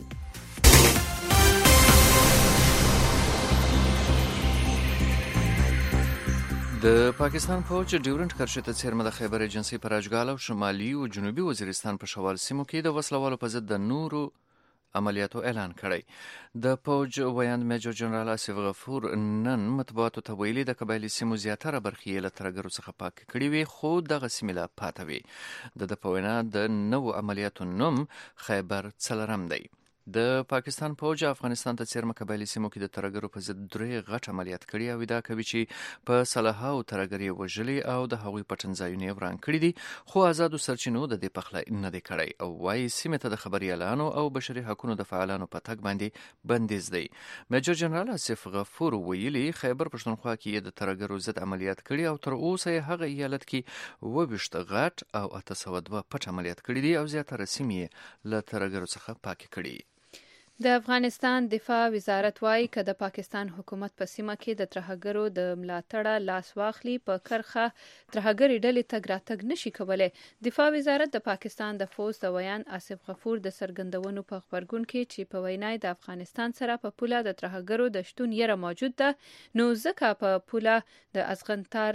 د پاکستان فوج ډیورنټ کرښې ته څیرمه د خیبر ایجنسۍ په راجګال او شمالي او جنوبي وزیرستان په شوال سیمو کې د وسلوالو په ضد د نورو عملیاتو اعلان کړی. د فوج ویاند میجر جنرال آصف غفور نن مطبوعاتو ته ویلي د قبایلي سیمو زیاتره برخې له ترهګرو څخه پاک کړي وي خو دغه سیمې لا پاته وي. د په وینا د نوو عملیاتو نوم خیبر څلرم دی. د پاکستان فوج افغانستان ته څیرمه قبایلي سیمو کې د ترهګرو په ضد 3 غټ عملیات کړي او دا کوي چې په صلاحو ترهګري وژلي او د هغوی پټنځایونه وران کړي دي خو آزادو سرچینو د دې پخله نه دی کړی او وايي سیمه ته د خبريالانو او بشري حقوقو د فعالانو په تګ باندې بندیز دی. میجر جنرال آصف غفور ویلي خیبر پښتونخوا کې د ترهګرو ضد عملیات کړي او تر اوسه هغه ایالت کې 22 غټ او 802 پټ عملیات کړي دي او زیاتره سیمې له ترهګرو څخه پاک کړي. د افغانستان دفاع وزارت وايي چې د پاکستان حکومت په سیمه کې د ترهګرو د ملاتړ لاس واخلي په کرخه ترهګری ډلې تګ راتګ نشي کولای. دفاع وزارت د پاکستان د فوج د ویان آصف غفور د سرګندونو په خبرګون کې چې په وینای د افغانستان سره په پوله د ترهګرو د شتون یره موجود ده نو ځکه په پوله د ازغنتار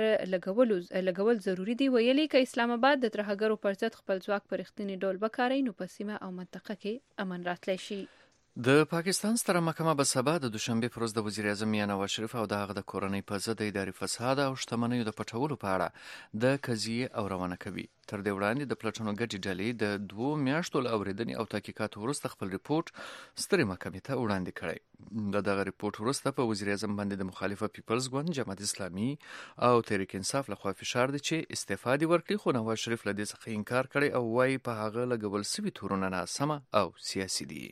لګول ضروری دی. ویلي چې اسلام آباد د ترهګرو پر ضد خپل ځواک په رښتینی ډول وکړي نو په سیمه او منطقه کې امن راتلی شي. د پاکستان ستره محکمه به سبا د دوشنبه پر ورځ د وزیر اعظم میاں نواز شریف او د هغه د کورنۍ په ضد د اداري فساد او شتمنیو د پټولو په اړه د قضیې اورونه کوي. تر دې وړاندې د پلټنو ګډې ډلې د 2 میاشتو له اورېدنې او تحقیقاتو وروسته خپل ریپورت سترې محکمې ته وړاندې کړی. دغه ریپورت وروسته په وزیر اعظم باندې د مخالفه پیپلز ګوند، جماعت اسلامي او تحریک انصاف لخوا فشار دی چې استعفا دې ورکړي خو نواز شریف له دې څخه انکار کړی او وايي په هغه لګول سوي تورونه ناسمه او سیاسي دي.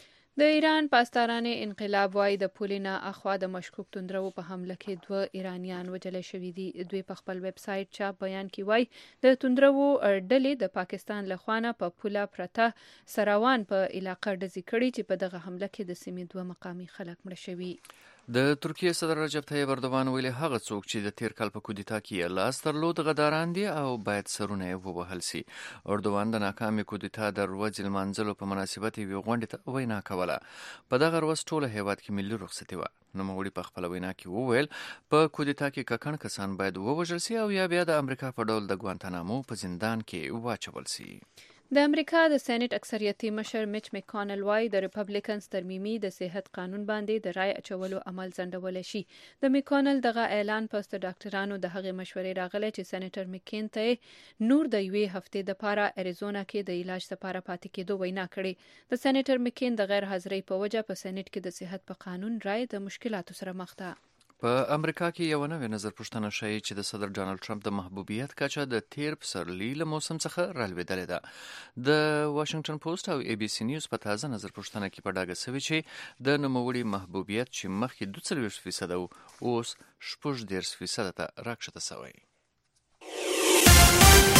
د ایران پاسدارانه انقلاب وايي د پولینا اخوا د مشکوک توندرو په حمله کې 2 ایرانیان وژل شوي دي. دوی په خپل ویب سټ چاپ بیان کې وايي د توندرو ډلې د پاکستان له خوانه په پوله پرته سراوان په علاقې ډزې کړي چې په دغه حمله کې د سیمې 2 مقامي خلک مړه شوي. د ترکیه صدر رجب طیب اردوغان ویلي هغه څوک چې د تیر کال په کودتا کې لاس درلود غداران دي او باید سرونه یې ووهل سي. اردوغان د ناکامې کودتا د ورځې لمانځلو په مناسبت یوې غونډې ته وینا کوله. په دغه ورځ ټوله هیواد کې ملي رخصتي وه. نوموړي په خپل وینا کې وویل په کودتا کې ککړ کسان باید ووژل سي او یا بیا د امریکا په ډول د ګوانتانامو په زندان کې واچول سي. د امریکا د سېنات اکثریتي مشر میچ میکانل وايي د ریپبلیکنز ترمیمي د صحت قانون باندې د رای اچولو عمل ځنډول شي. د میکانل دغه اعلان پس د ډاکټرانو د هغې مشورې راغلی چې سېنیټر میکین ته نور د یوې هفتې لپاره اریزونا کې د علاج لپاره پاتې کېدو وینا کړې. د سېنیټر میکین د غیر حاضرۍ په وجه په سېنات کې د صحت په قانون رای د مشکلاتو سره مخ ده. په امریکا کې یو نوې نظر پوښتنه ښیي چې د صدر ډانلډ ټرمپ د محبوبیت کچه د تیر پسرلي له موسم څخه رالوېدلې ده. د واشنگټن پوسټ او ای بي سي نیوز په تازه نظر پوښتنه کې په ډاګه شوی چې د نوموړي محبوبیت چې مخکې 42% اوس 14% ته راکښته شوی.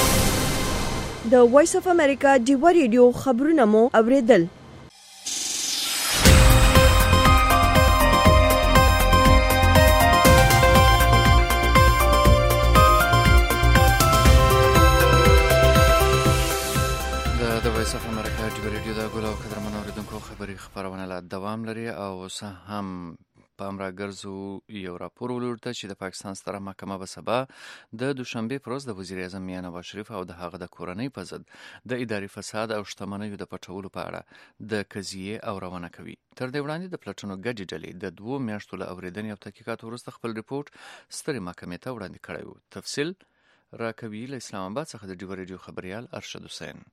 د وایس اف امریکا ډیوا ریډیو خبرونه مو اوریدل. د وایس اف امریکا ډیوا ریډیو د ګولو قدرمن اوریدونکو خبري خبرونه لا دوام لري او هم په امر ګرځو یو راپور ولورته چې د پاکستان ستره محکمه به سبا د دوشنبه پروز د وزیر اعظم میاں نواز شریف او د هغه د کورنۍ په ضد د اداري فساد او شتمنیو د پټولو په اړه د قضیې او روانه کوي. تر دې وړاندې د پلټنو ګډې ډلې د 2 میاشتو له اوریدنې او تحقیقات وروسته خپل ریپورت سترې محکمې ته وړاندې کړی و. تفصیل راکوي له اسلام آباد څخه د ډیوا ریډیو خبريال ارشد حسین.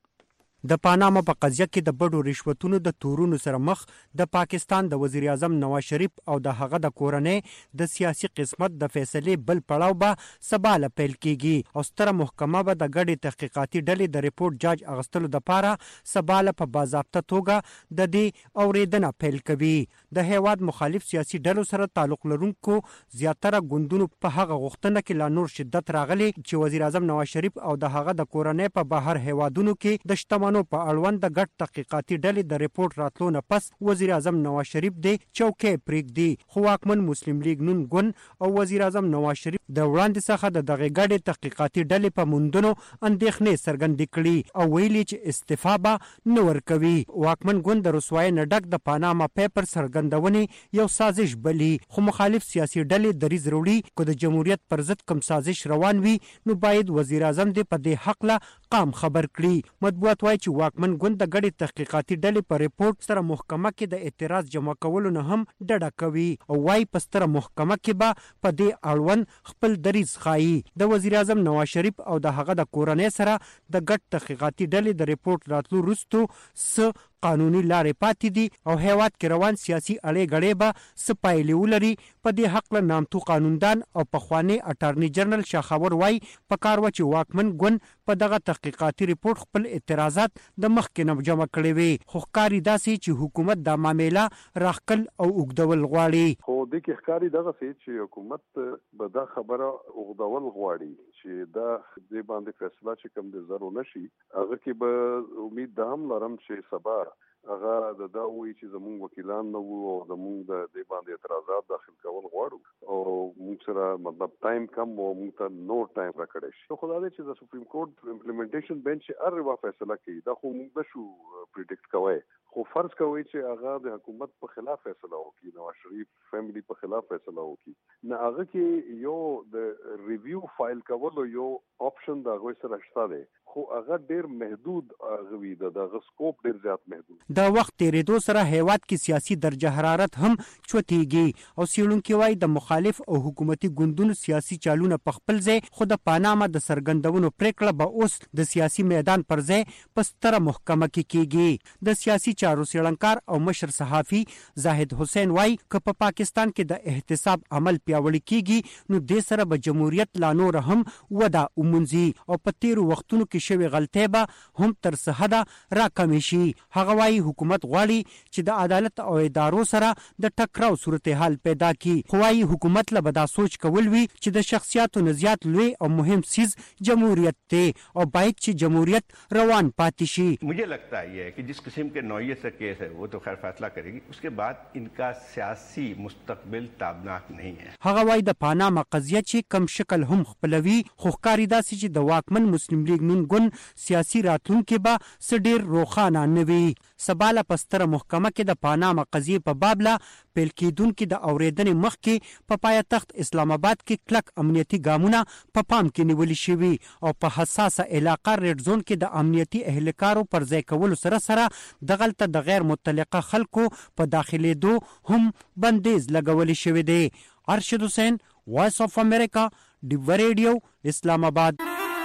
د پاناما په قضیه کې د بډو رشوتونو د تورونو سره مخ د پاکستان د وزیر اعظم نواز شریف او د هغه د کورنۍ د سیاسي قسمت د فیصلې بل پړاو به سبا له پیل کیږي او ستره محکمه به د ګډې تحقیقاتي ډلې د ریپورت جاج اغستلو لپاره سبا له په باضابطه توګه د دې اوریدنه پیل کوي. د هیواد مخالف سیاسي ډلو سره تعلق لرونکو زیاتره ګوندونو په هغه غوښتنه کې لا نور شدت راغلی چې وزیر اعظم نواز شریف او د هغه د کورنۍ په بهر هیوادونو کې د شتمنو په اړوند د ګډ تحقیقاتي ډلې د ریپورت راتلو نه پس وزیر اعظم نواز شریف د چوکۍ پرېږدي. خو واکمن مسلم لیگ نون ګوند او وزیر اعظم نواز شریف د وړاندې څخه د دغه ګډې تحقیقاتي ډلې په موندنو اندېښنې څرګندې کړي او ویلي چې استعفا به نه ورکوي. واکمن ګوند د رسوایۍ نه ډک د پاناما پیپر څرګندونې یو سازش بلي خو مخالف سیاسي ډلې دریځ وروړي که د جمهوریت پر ضد کوم سازش روان وي نو باید وزیر اعظم دې په دې حق له قام خبر کړي. مطبوعات وايي چې واکمن ګوند د ګډې تحقیقاتي ډلې په ریپورت سره محکمه کې د اعتراض جمع کولو نه هم ډډه کوي او وايي په ستره محکمه کې به په دې اړوند خپل دریځ ښایي. د وزیر اعظم نواز شریف او د هغه د کورنۍ سره د ګډ تحقیقاتي ډلې د ریپورت راتلو وروسته قانوني لارې پاتې دي او هیواد کې روان سیاسي اړې غړې به څه پایلې ولري. په دې حق له نامتو قانوندان او پخوانی اټارني جنرال شاخاور وایي په کار و چې واکمن ګوند په دغه تحقیقاتي ریپورت خپل اعتراضات د مخکې نه جمع کړي وي خو ښکاري داسې چې حکومت دا معامله راخکل او اوږدول غواړي. خو د کې ښکاري دغه چې حکومت به دا خبره اوږدول غواړي چې دا د باندې فیصله چې کوم د زرو نشي هغه کې به امید ده هم لرم چې سبا هغه دا وایي چې زموږ وکیلان نه وو او زموږ د دې باندې اعتراضات داخل کول غواړو او موږ سره مطلب ټایم کم او موږ ته نور ټایم راکړی شي. خو دا دی چې د سپریم کورټ امپلیمنټیشن بینچ هر یوه فیصله کوي دا خو موږ نشو پریډکټ کوی خو فرض کوي چې هغه د حکومت په خلاف فیصله وکړي نواز شریف فیملی په خلاف فیصله وکړي نه هغه کې یو د ریویو فایل کولو یو آپشن دا غوښ سره شته دی خو هغه ډیر محدود غوي د سکوپ ډیر زیات محدود. دا وخت تیریدو سره هیواد کې سیاسي درجه حرارت هم چوتیږي او سیړونکي وایي د مخالف او حکومتي ګوندونو سیاسي چالونه په خپل ځای خو د پاناما د څرګندونو پریکړه به اوس د سیاسي میدان پر ځای په ستره محکمه کې کیږي. د سیاسي چارو څېړنکار او مشر صحافي زاهد حسین وایي که په پاکستان کې د احتساب عمل پیاوړی کیږي نو د سره به جمهوریت لا نور هم ودا ومنځي او په تیرو وختونو کې شوی غلطۍ به هم تر څه حده راکمې شي. هغه وایي حکومت غواړي چې د عدالت او ادارو سره د ټکراو صورتحال پیدا کړي خو وایي حکومت له به دا سوچ کول وي چې د شخصیاتو نه زیات لوی او مهم چیز جمهوریت دی او باید چې جمهوریت روان پاتې شي. मुझे लगता है कि जिस किस्म के नौयत से केस है वो तो खैर फैसला करेगी उसके बाद इनका सियासी मुस्तकबिल ताबनाक नहीं है. هغه وایي د پاناما قضیه چې کم شکل هم خپلوي خو ښکاري داسې چې د واکمن مسلم لیگ نون ګوند سیاسي راتلونکي به څه ډېر روښانه نه وي. سبا له په ستره محکمه کې د پاناما قضیې په باب له پیل کېدونکي د اورېدنې مخکې په پایتخت اسلام آباد کې کلک امنیتي ګامونه په پام کې نیولي شوي او په حساسه علاقه ریډ زون کې د امنیتي اهلکارو پر ځای کولو سره سره دغلته د غیر متعلقه خلکو په داخلېدو هم بندیز لګولی شوی دی. ارشد حسین وایس اف امریکا ډیوا ریډیو اسلام آباد.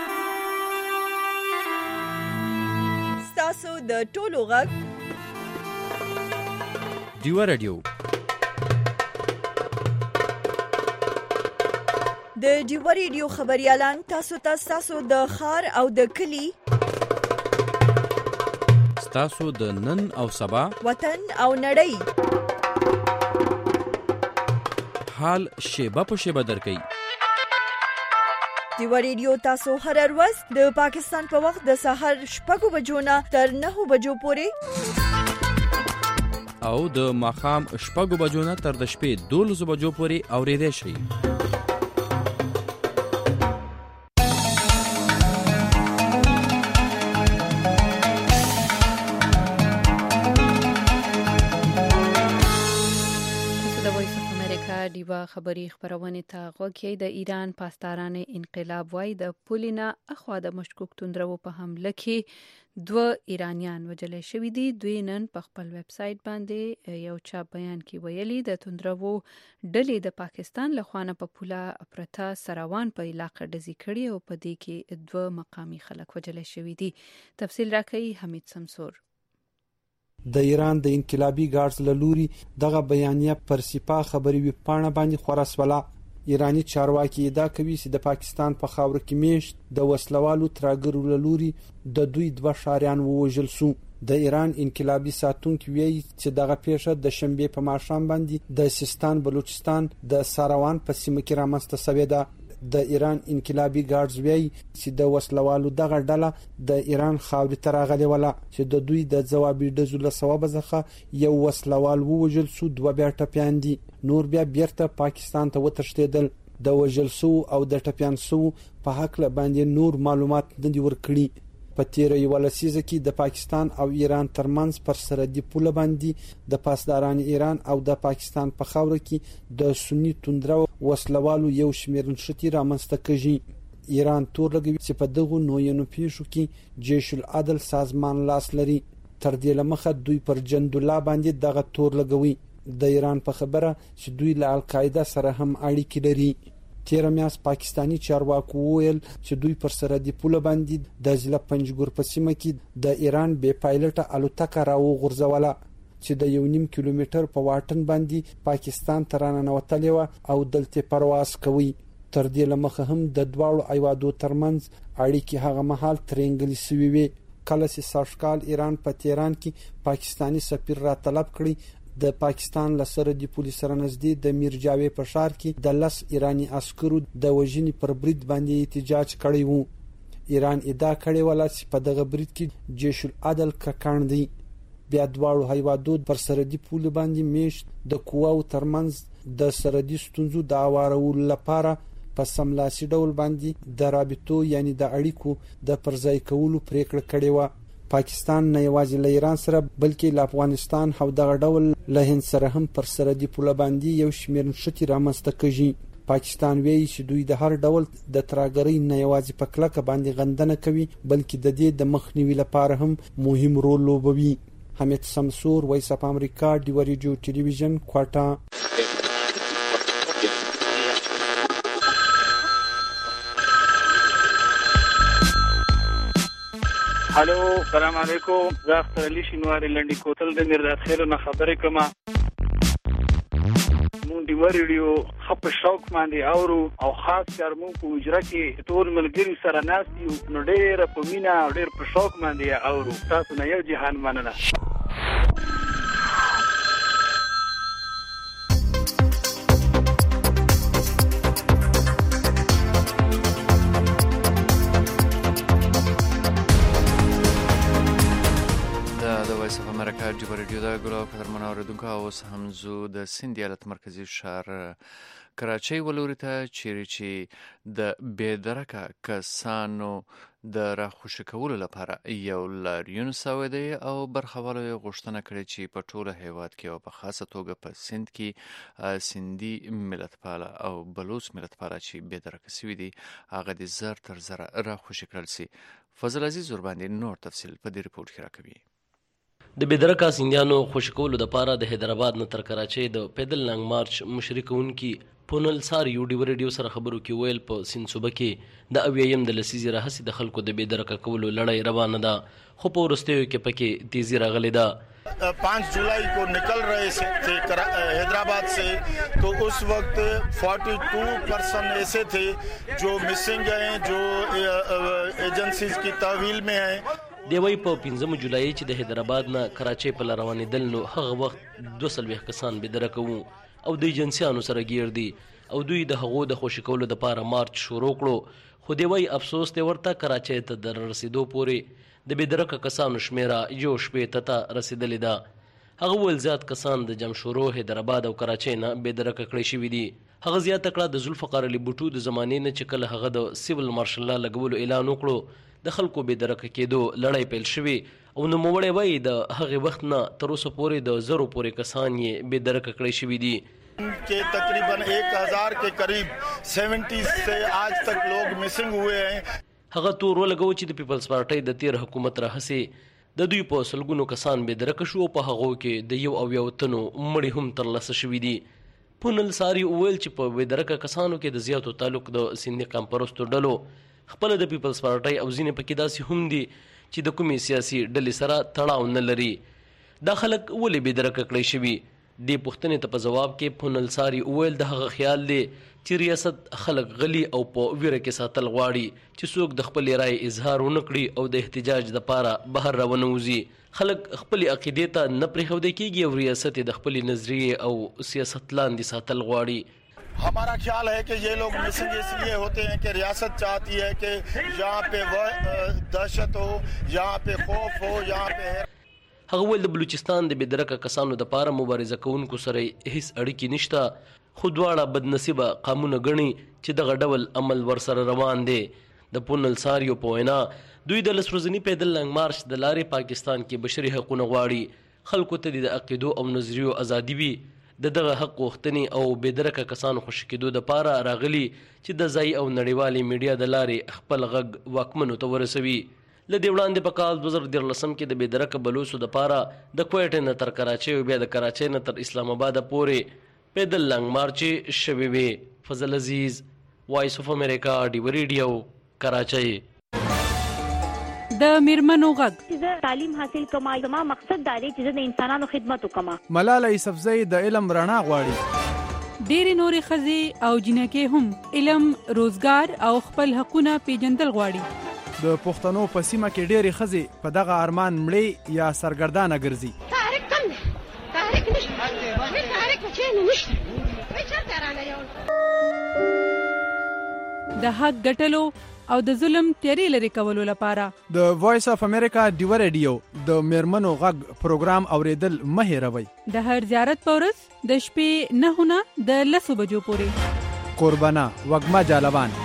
ستاسو د ټولو غږ ډیوا ریډیو د ډیوا ریډیو خبريالان تاسو د خار او د کلی تاسو د نن او سبا وطن او نړۍ حال شیبه په شیبه درکې دیوا ریډیو تاسو هر ورځ د پاکستان په وخت د سحر 6 بجو نه تر 9 بجو پورې او د ماخام 6 بجو نه تر د شپې 12 بجو پورې اوریدئ شئ. دیوا خبری خبرونه ته غوږی. د ایران پاسداران انقلاب وای د پولینا اخوا د مشکوک توندرو په حمله کې 2 ایرانیان وجل شوی دي. دوی نن په خپل ویب سټ باندې یو چاپ بیان کې ویلي د توندرو ډلې د پاکستان له خوانه په پولا پرتا سراوان په علاقې ډزې کړي او په دې کې 2 مقامی خلک وجل شوی دي. تفصیل راکوي حمید سمسور. د ایران د انقلابی ګارډز له لوري دغه بیانیه پر سپاه خبري ویبپاڼه باندې خوراسوله. ایرانی چارواکي ادعا کوي چې د پاکستان په خاور کې میشت د وسلوالو ترګرو له لوري د دوی 2 شاریان ووژل شو. د ایران انقلابی ساتونکو ویلي چې دغه پیښه د شنبه په ماښام باندې د سیستان بلوچستان د ساروان په سیمه کې رامنځته شوې ده. د ایران انقلابی ګارډز ویلي چې د وسلوالو دغه ډله د ایران خاورې ته راغلې وله چې د دوی د ځوابي ډزو له سببه څخه یو وسلوال ووژل شو، 2 بیا ټپیان دي، نور بیا بیرته پاکستان ته وتښتېدل. د وژل شو او د ټپیان شو په حق له باندې نور معلومات نه دي ورکړي. په تیر یو لسیزه کې د پاکستان او ایران ترمنځ پر سرحدي پوله باندې د پاسداران ایران او د پاکستان په خاور کې د سنی توندرو وسلوالو یو شمېر نښتې رامنځته کړي. ایران تور لګوي چې په دغه نوینو پیښو کې جیش العدل سازمان لاس لري. تر دې لمخه دوی پر جند الله باندې دغه تور لګوي. د ایران په خبره چې دوی له القاعده سره هم اړیکې لري. تیر میاس پاکستانی چارواکو ویل چې دوی پر سرحدي پوله باندې د ضلع پنجګور په سیمه کې د ایران بې پایلټه الوتکه راوغورځوله چې د 1.5 کیلومتر په واټن باندې پاکستان ته راننوتلې وه او دلته پرواز کوي. تر دې لمخه هم د دواړو ایوادو ترمنځ اړیکې هغه مهال ترنګلې شوې وې. کله چې ساشکال ایران په تهران کې پاکستانی سفیر را طلب کړی، د پاکستان لسره د پولیس سره نږدې د میرجاوی په ښار کې د 10 ایرانی عسکرو د وژنې پر برید باندې احتجاج کړی وو. ایران ادعا کړې ولا چې په دغه برید کې جیش العدل ککړ دی. بیا دواړو هیوادو پر سرحدي پوله باندې میشت د قواو ترمنځ د سرحدي ستونزو د اوارولو لپاره په سملاسي ډول باندې د رابطو یعنی د اړیکو د پرځای کولو پریکړه کړې و. پاکستان نه یوازې له ایران سره بلکې له افغانستان او دغه ډول له هند سره هم پر سرحدي پوله باندې یو شمېر نښتې رامنځته کړي. پاکستان وایي چې دوی د هر ډول د ترهګرۍ نه یوازې په کلکه باندې غندنه کوي بلکې د دې د مخنیوي لپاره هم مهم رول لوبوي. حمید سمسور، وایس اف امریکا، دیوا ریډیو ټلویزیون، کوټا. هلو، سلام علیکم. زه اختر علي شینواری لنډي کوتل د میرداد خیلو نه خبرې کوم. مونږ دیوا ریډیو خپ شوق باندې اورو او خاص کار مونږ په اجرا کې ټول ملګری سره ناس یو نو ډېر په مینا او ډېر په شوق باندې اورو. تاسو نه یو جهان مننه. دیوا ریډیو دا ګلو قدرمن اوریدونکو، اوس هم زو د سند ایالت مرکزی ښار کراچۍ ولوري ته چیرې چې د بېدرکه کسانو د راخوشي کولو لپاره یو لاریون سوی دی او برخوالو یې غوښتنه کړې چې په ټوله هیواد کې او په خاصه توګه په سند کې سندي ملتپاله او بلوچ ملتپاله چې بېدرکه سوي دي هغه د زر تر زره راخوشي کړل سي. فضل عزیز ورباندې نور تفصیل په دې رپورټ کې راکوي. د بېدرکه سندیانو خوشي کولو لپاره د حیدرآباد نه تر کراچۍ د پیدل لانګ مارچ مشري کوونکي پونل سار یو ډیو ریډیو سره خبرو کې ویل په سند صوبه کې د اویایم د لسیزې راهیسې د خلکو د بېدرکه کولو لړۍ روانه ده، خو په وروستیو کې پکې تیزی راغلې ده. 5 जुलाई को निकल रहे थे हैदराबाद से, तो उस वक्त 42% ऐसे थे जो मिसिंग हैं, जो एजेंसीज की तहवील में हैं. دیوی په 15 جولای چې د حیدرآباد نه کراچۍ په روانېدل نو هغه وخت 240 کسان بېدرکه وو. او د ایجنسیانو سره ګیر دي او دوی د هغو د خوشي کولو دپاره مارچ شروع کړو خو دی وایي افسوس دی ورته کراچۍ ته د رسېدو پورې د بېدرکه کسانو شمېره 1 ته رسېدلې ده هغه وویل زیات کسان د جمشورو حیدرآباد او کراچۍ نه بېدرکه کړی شوي دي هغه زیاته کړه د ذوالفقار علي بوټو د زمانې نه چې کله هغه د سیول مارشل لا لګولو اعلان وکړو د خلکو بېدرکه کېدو لړۍ پیل شوې او نوموړی وایي د هغې وخت نه تر اوسه پورې د 100 پورې کسان یې بېدرکه کړی شوي دي के तकरीबन 1000 के करीब 70 से आज तक लोग मिसिंग हुए हैं هغه تور ولګو چې د پیپلز پارټۍ د تیر حکومت راهسي د دوی په سلګونو کسان بېدرکه شو په هغو کې د 1 تنو مړي هم ترلاسه شوي دي پونل ساری وویل چې په بېدرکه کسانو کې د زیاتو تعلق د سندي قامپرستو ډلو خپل د پیپلز پارټۍ او ځینې پکې داسې هم دي چې د کومې سیاسي ډلې سره تړاو نه لري دا خلک ولې بېدرکه کړی شوي دې پوښتنې ته په جواب کې پونل ساری وویل د هغه خیال دی چې ریاست خلک غلي او په ویره کې ساتل غواړي چې څوک د خپل رائے اظهار ونه کړي او د احتجاج لپاره بهر راونوځي خلک خپل عقیدې ته نه پرېښودل کېږي او ریاست د خپل نظریې او سیاست لاندې ساتل غواړي हमारा ख्याल है कि ये लोग मिसिंग इसलिए होते हैं कि रियासत चाहती है कि यहाँ पे दहशत हो यहाँ पे खौफ हो यहाँ पे هغه ول د بلوچستان د بېدرکه کسانو د پاره مبارزه کوونکو سره هیڅ اړیکې نشته خو دواړه بدنصیبه قانون غني چې دغه ډول عمل ورسره روان دي د پونل ساریو په وینا دوی د لسرزنی پیدل لنګ مارچ د لارې پاکستان کې بشري حقوقونه غواړي خلکو ته د عقیدو او نظریو ازادي وي دغه حق غوښتنې او بېدرکه کسانو خوشي کېدو د پاره راغلي چې د ځای او نړیوالې میډیا د لارې خپل غږ واکمنو ته ورسوي لدې وړاندې په کال 2013 کې د بېدرکه بلوڅو د پاره د کویټې نه تر کراچۍ او بیا د کراچۍ نه تر اسلام آباد پورې پیدل لنګ مارچ شوي وي فضل عزیز وایس اف امریکا ډیو ریډیو کراچۍ د میرمنو غږ چې تعلیم حاصل کما زما مقصد دا دی چې د انسانانو خدمت وکما ملاله یوسفزۍ د علم رڼا غواړي ډېرې نورې ښځې او جنکې هم علم روزګار او خپل حقونه پیژندل غواړي د پښتنو په سیمه کې ډېرې ښځې په دغه ارمان مړې یا سرګردانه ګرځي تحریک کم دی تحریک نشته تحریک چېرې نشته چېرته رانه یو د حق ګټلو او د ظلم تیارې لرې کولو لپاره د وایس اف امریکا ډیو ریډیو د میرمنو غږ پروګرام اوریدل مه هېروئ د هر زیارت په ورځ د شپې 9 نه د 10 بجو پورې قربانه وږمه جالبان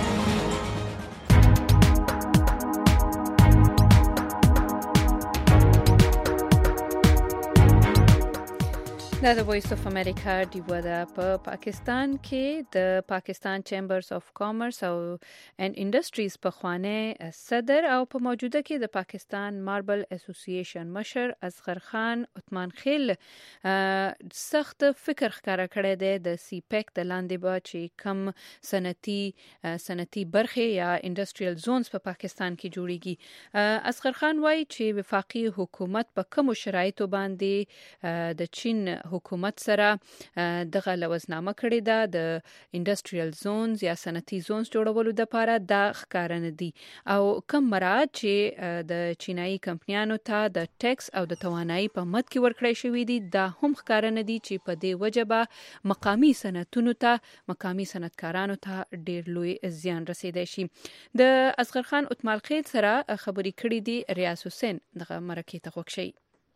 دا د وایس اف امریکا ډیو ده په پاکستان کې د پاکستان چیمبرز اف کامرس او ان انډستریز په خوانه صدر او په موجوده کې د پاکستان ماربل اسوسییشن مشر اصغر خان عثمان خیل سخت فکر ښکارا کړی دی د سی پیک د لاندې به چې کم صنعتي برخه یا انډستریال زونز په پاکستان کې جوړیږي اصغر خان وایي چې وفاقي حکومت په کوم شرایطو باندې د چین حکومت سره دغه لوزنامه کړې ده د انډستریال زونز یا صنعتي زونز جوړولو لپاره دا ښکارنه دي او کم مراعات چې د چینایي کمپنیانو ته د ټیکس او د توانایي په مد کې ورکړی شوی دي دا هم ښکارنه دي چې په دې وجه به مقامي صنعتونو ته مقامي صنعتکارانو ته ډېر لوی زیان رسیدای شي د اصغر خان عثمان خیل سره خبرې کړې دي ریاض حسین دغه مرکې ته غوښ شي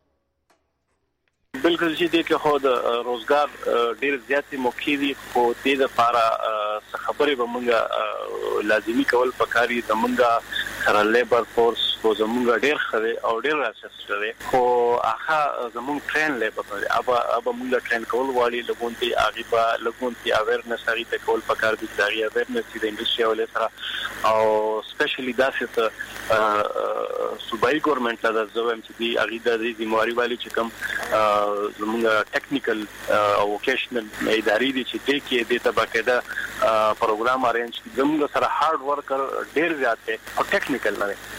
بالکل چې د کې خو د روزګار ډېر زیاتې موقع دي خو د لپاره خبرې به مونږه لازمي کول پکاري د مونږه سره لیبر فورس خو زمونږ ډېر خري او ډېر راځي لري خو هغه زمونږ ټرین لیبر دی اب مونږ ټرین کول غواړي لګونتي هغه به لګونتي اویرنس هغه ته کول پکار دي دا اویرنس د انډستری ولې سره او سپیشلی داسې صوبایي ګورنمنت له ځوام چې دی هغه د ذمہواری والی چې کوم زمونږ ټیکنیکل او ووکیشنل ادارې دي چې د کې د تباکده پروګرام ارینج زمونږ سره هارد ورکر ډېر زیات دی او ټیکنیکل نه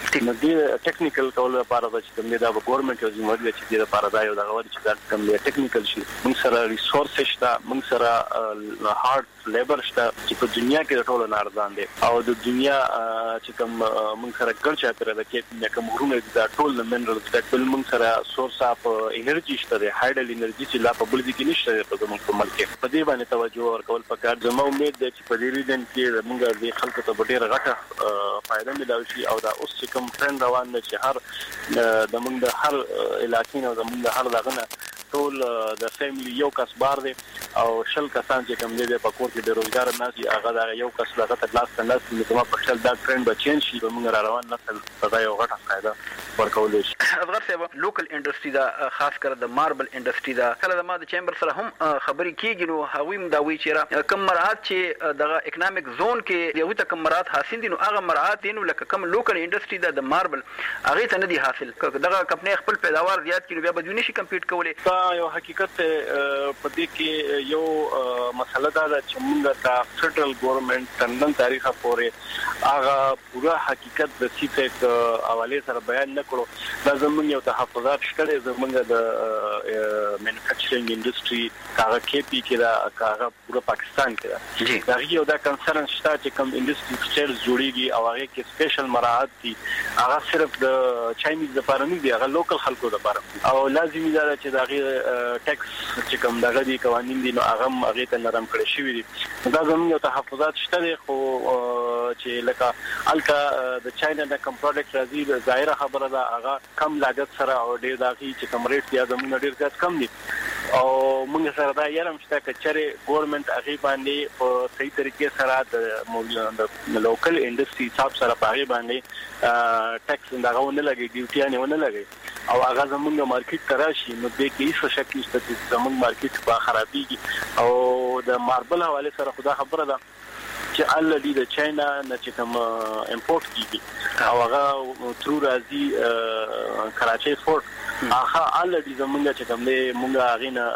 نو دې ټیکنیکل کول لپاره چې کوم دا ګورنمنت یو ځموږ چې دې لپاره دا یو دغه ورته چې دا کوم ټیکنیکل شي موږ سره ریسورس شته موږ سره هارد لیبر شته چې په دنیا کې ټول نه ارزان دي او د دنیا چې کوم موږ سره ګرځا تر دا کې کوم غرونه دا ټول منرالز د بل موږ سره سورس اف انرژي شته هایډل انرژي چې لا په بل ځای کې نشته په زموږ په ملک په دې باندې توجه ورکول پکار زموږ امید ده چې په دې ریجن کې موږ د خلکو ته ډېر غټه فائدہ ملوي شي او دا اوس چې کوم ټرند روان دی چې هر د موږ د هر علاقې او د موږ د هر دغه ټول د فیملی یو کس بار دی او شل کسان چې کوم دي په کور کې د روزګار ناسي هغه دا یو کس لغه ته لاس ته لاس نو په شل دا ټرند به چینج شي موږ را روان نسل دا یو غټه فائدہ ورکول شي. اصغر صاحب لوکل انډستری دا خاص کر د ماربل انډستری دا کله د ما د چیمبر سره هم خبرې کیږي نو هغوی مداوي چې کم مراحت چې دغه اکونومیک زون کې یو ته کم مراحت حاصل دي نو هغه مراحت دي نو لکه کم لوکل انډستری دا د ماربل هغه ته نه دي حاصل دغه کمپنی خپل پیداوار زیات کړي بیا به دوی نشي کمپیټ کولای. یو حقیقت په دې کې یو مسله دا چې موږ د فدرال ګورنمنت تنن تاریخه پورې هغه پورا حقیقت د سیټک حواله سره بیان نکړو دا زموږ یو تحفظات شته زموږ د مینوفیکچرینګ انډستری هغه کې پی کې دا هغه پورا پاکستان کې دا یو دا کنسرن شته چې کوم انډستری سټیل جوړیږي او هغه کې سپیشل مراحت دي هغه صرف د چاینیز لپاره نه دی هغه لوکل خلکو لپاره او لازمي دا چې دا ټیکس چې کوم دغه دي قوانين دي نو هغه ته نرم کړی شوی دي دا زموږ تحفظات شته خو چې لکه الکا د چاینا د کوم پروډکټ راځي ظاهره خبره ده هغه کم لاګت سره او ډیر داخلي چې کوم ریټ یا زموږ ډیر زیات کم دي او موږ سره دا یارم شته کچره ګورنمنت هغه باندې په صحیح طریقې سره د لوکل انډستری صاحب سره پاره باندې ټیکس دغهونه لګي ډیوټي نه ونه لګي او هغه زموږ مارکیټ تراشي نو دې کې هیڅ شک نشته چې زموږ مارکیټ په خرابېږي او د ماربل حواله سره خدا خبره ده چې الډي د چاینا نه چې کوم امپورټ کیږي او هغه ترو راځي کراچي فورټ هغه الډي زمونږ چې کوم دی مونږ هغه نه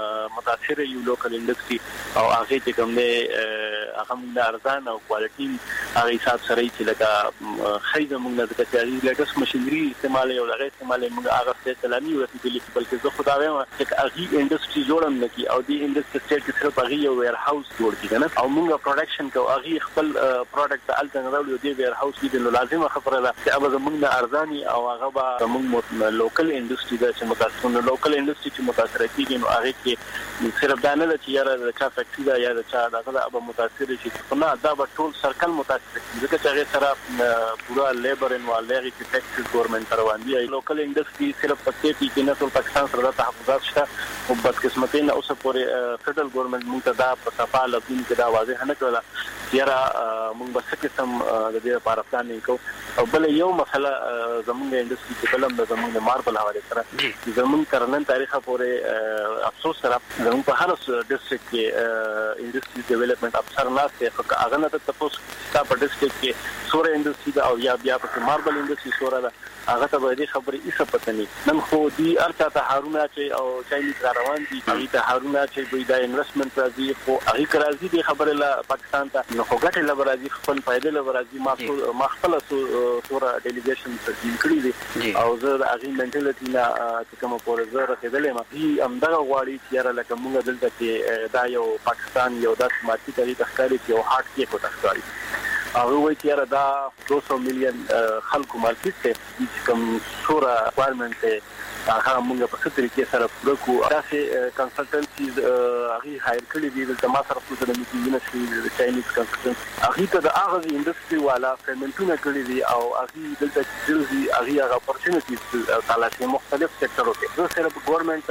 متاثر یو لوکل انډستری او هغه چې کوم دی هغه موږ ارزان او کوالټي هغه حساب سره چې لکه خیزه موږ د کچاري لګس ماشينري استعمال یو لغه استعمال موږ هغه څه سلامي ورسېدلی بلکې زه خدا وایم چې هغه انډستری جوړم نه کی او دی انډستری چې صرف هغه یو ویر هاوس جوړ کیږي نه او موږ پروډکشن کو هغه خپل پروډکټ الټن راوړو دی ویر هاوس کې نو لازمه خبره ده چې اوبه موږ نه ارزاني او هغه به موږ لوکل انډستری دا چې متاثر لوکل انډستری چې متاثر کیږي نو هغه کې صرف دا نه چې یاره د چا فیکټری دا یا د چا دغه به متاثر شي نه دا به ټول سرکل متاثر کیږي ځکه چې هغه سره پورا لیبر انوالری کې ټیکس ګورنمنت روان دی لوکل انډستری صرف پکې کې نه ټول پاکستان سره د تحفظات شته او بس قسمتین اوس پورې فدرال ګورنمنت موږ ته دا په صفه لبین کې دا واضح نه کړل یاره موږ بس قسم د دې لپاره پلان وکړو او بل یو مسله زموږ انډستری کې کلم د زموږ ماربل حواله سره زموږ ترنن تاریخه پورې افسوس سره زموږ په هر ډیسټریکټ کې انډستری ډیولپمنٹ افسر ناشته هغه نه ته تاسو په ډیسټریکټ کې سور انډستری دا او یا بیا په ماربل انډستری سور دا هغه ته به دې خبرې ایسه پته نه نن خو دی ارچا ته هارونه چې او چاینیز روان دي هغه ته هارونه چې دوی دا انویسټمنټ راځي خو هغه راځي د خبره لا پاکستان ته نو خو ګټه لا راځي خپل فائدې لا راځي ما خپل سور ډیلیګیشن ترتیب کړی دي او زه د هغه منټالیټي نه چې کوم پورې زه راځلې ما هی امدغه غواړي چې را لکه موږ دلته کې دا یو پاکستان یو داس مارکیټ لري تخکاري چې یو هارت کې کو تخکاري هغه وایي چې دا 200 میلیون خلکو مارکیټ ته کوم سوره ریکوایرمنټ هغه موږ په څه طریقې سره پوره کوو تاسو کنسلټنسیز هغه هایر کړی دي د ما سره په دې میټینګ کې د چاینیز کنسلټنس هغه ته د هغه انډستری والا پیمنټونه کړی دي او هغه دلته چې هغه اپورچونټیز تلاشي مختلف سکتورو کې زه سره ګورنمنت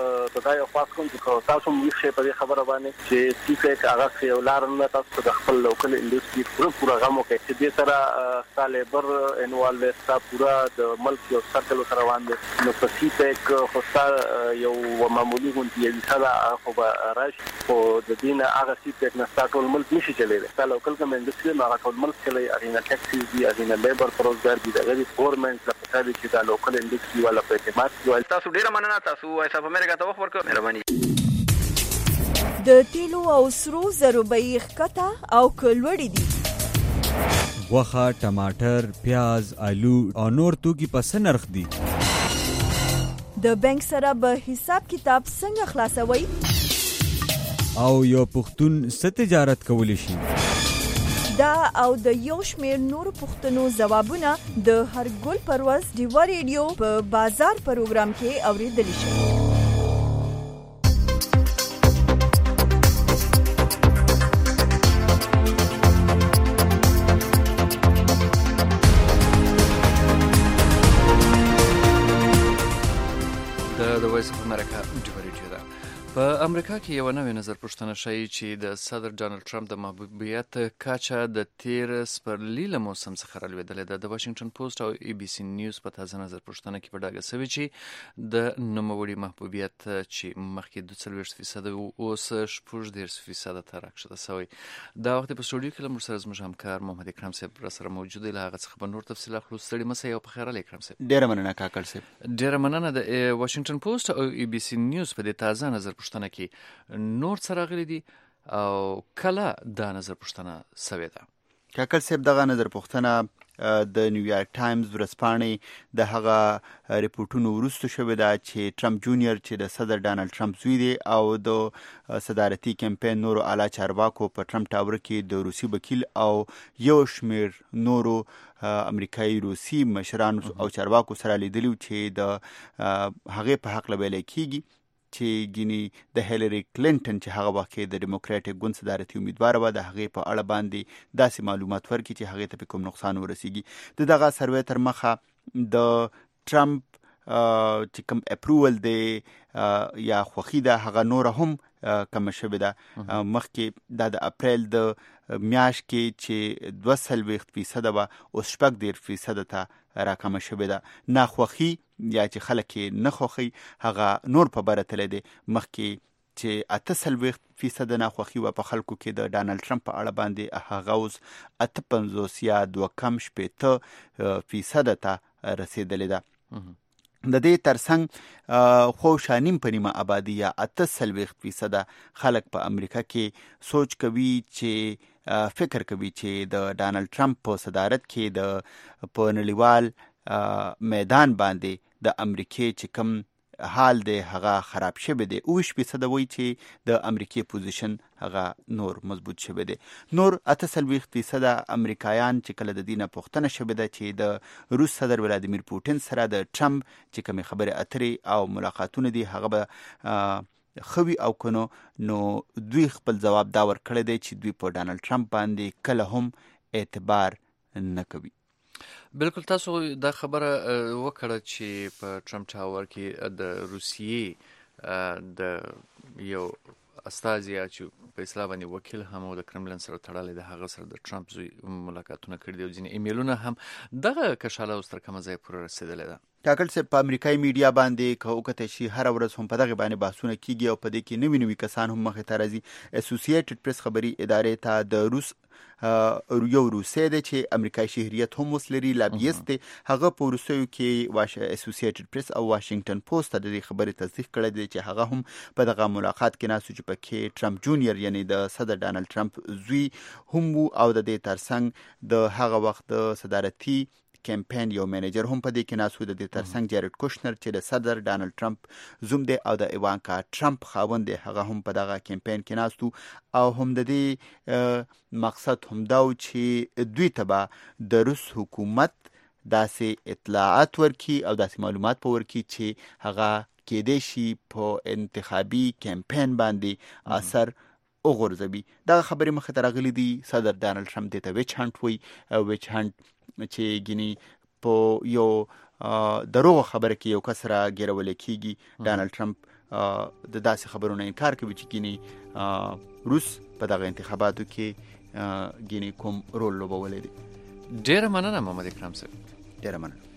ته یو خاص کوم چې تاسو موږ شي په خبره باندې چې سیفیک هغه یو لار نه تاسو د خپل لوکل انډستری پورا غمو کې چې دې سره لیبر انوالو ستا پورا د ملک یو سرکل سره روان دي نو سیفیک خوستا یو معمولی غونډه یې سره خو راش او د دینه هغه سیفیک نه ټول ملک نشي چلېږي تا لوکل کوم انډستری نه ټول ملک چلې اړینه ټیکسز دي اړینه لیبر پروګرام دي د ګورنمنت لپاره چې دا لوکل انډستری والا په اعتماد کوي تاسو ډیره مننه تاسو وایس اف امریکا ته وخت ورکړئ مهرباني د تیلو او سرو زرو بیې ښکته او کلوړې دي غوښه، ټماټر، پیاز، آلو او نور توکي په څه نرخ دي؟ د بانک سره به حساب کتاب څنګه خلاصوي؟ او یو پښتون څه تجارت کولی شي؟ دا او د یو شمېر نورو پوښتنو ځوابونه د هر ګل پرواز ډیوا ریډیو په بازار پروګرام کې اورېدلی شي. د وایس اف امریکا ډیوا ریډیو ده. په امریکا کې یو نوې نظر پوښتنه ښیي چې د صدر ډانلډ ټرمپ د محبوبیت کچه د تیر سپرلي له موسم څخه رالوېدلې ده. د واشنګټن پوسټ او ای بي سي نیوز په تازه نظر پوښتنه کې په ډاګه شوې چې د نوموړي محبوبیت چې مخکې 42% اوس 14% ته راکښته شوی. دا وخت په سټوډیو کې له موږ سره زموږ همکار محمد اکرم صاحب راسره موجود دی. له هغه څخه به نور تفصیل اخلو. ستړي مه شئ او په خیر علي اکرم صاحب. ډېره مننه کاکړ صاحب. ډېره مننه. د واشنګټن پوسټ او ای بي سي نیوز په دې تازه نظر پوښتنه کې نور څه راغلي دي او کله دا نظر پوښتنه سوې ده؟ کاکړ صاحب دغه نظر پوښتنه د نیویارک ټایمز ورځپاڼې د هغه ریپورټونو وروسته شوې ده چې ټرمپ جونیئر چې د صدر ډانلډ ټرمپ زوی دی او د صدارتي کمپین نورو اعلی چارواکو په ټرمپ ټاور کې د روسي وکیل او یو شمېر نورو امریکایي روسي مشرانو او چارواکو سره لیدلي چې د هغې په هکله ویلی کېږي چې ګینی د هیلری کلینټن چې هغه وخت د ډیموکراټیک ګوند صدارتي امیدوار و د هغې په اړه باندې داسې معلومات ورکړي چې هغې ته په کوم نقصان ورسیږي. د دغه سروې تر مخه د ټرمپ چې کوم اپروول دی یا خوښي ده هغه نوره هم کمه شوې ده. مخکې دا د اپریل د میاشت کې چې 42% وه اوس 14% ته راکمه شوې ده. ناخوښي یا چې خلک یې نه خوښوي هغه نور په بره تللی دی. مخکې چې 48% ناخوښي وه په خلکو کې د ډانلډ ټرمپ په اړه باندې هغه اوس 58 یا 2.8% ته رسېدلې ده. د دې ترڅنګ خو شانیم په نیمه آبادي یا 48% خلک په امریکا کې سوچ کوي چې فکر کوي چې د ډانلډ ټرمپ په صدارت کې د په نړیوال میدان باندې د امریکې چې کوم حال دی هغه خراب شوی دی. 20% وایي چې د امریکې پوزیشن هغه نور مضبوط شوی دی. نور 48% امریکایان چې کله د دې نه پوښتنه شوې ده چې د روس صدر ولادیمیر پوټین سره د ټرمپ چې کومې خبرې اترې او ملاقاتونه دي هغه به خوي او کنو نو دوی خپل جواب دا ورکړی دی چې دوی په ډانلډ ټرمپ باندې کله هم اعتبار نه کوي. بالکل تاسو دا خبره وکړه چې په ټرمپ ټاور کې د روسیې د یو استازي چې په اصطلاح باندې وکیل هم او د کرملن سره تړلی د هغه سره د ټرمپ زوی ملاقاتونه کړي دي او ځینې ایمیلونه هم دغه کشاله اوس تر کومه ځای پورې رسېدلی ده. کاکل صاحب په امریکایي میډیا باندې که وکتای شي هر ورځ هم په دغه باندې بحثونه کیږي او په دې کې نوي نوي کسان هم مخې ته راځي. اسوسییټډ پریس خبري ادارې ته د روس یو روسي دی چې امریکایي شهریت هم اوس لري، لابیست دی. هغه په وروستیو کې اسوسییټډ پریس او واشنګټن پوسټ ته د دې خبرې تصدیق کړی دی چې هغه هم په دغه ملاقات کې ناست چې پکې ټرمپ جونیئر یعنی د صدر ډانلډ ټرمپ زوی هم وو او د دې ترڅنګ د هغه وخت د صدارتي کمپین یو منیجر هم په دې کې ناست و. د دې ترڅنګ جارډ کوشنر چې د صدر ډانلډ ټرمپ زوم دی او د ایوانکا ټرمپ خاوند دی هغه هم په دغه کمپین کې ناست و او هم د دې مقصد هم دا و چې دوی ته به د روس حکومت داسې اطلاعات ورکړي او داسې معلومات په ورکړي چې هغه کېدای شي په انتخابي کمپین باندې اثر وغورځوي. دغه خبرې مخې ته راغلي دي. صدر ډانلډ ټرمپ دې ته ویچ هانټ وایي. ویچ هانټ چې ګینی په یو دروغ خبره کې یو کس را ګیرول کېږي. ډانلډ ټرمپ د داسې خبرونو انکار کوي چې ګینی روس په دغه انتخاباتو کې ګینی کوم رول لوبولی دی. ډېره مننه محمد اکرم صاحب. ډېره مننه.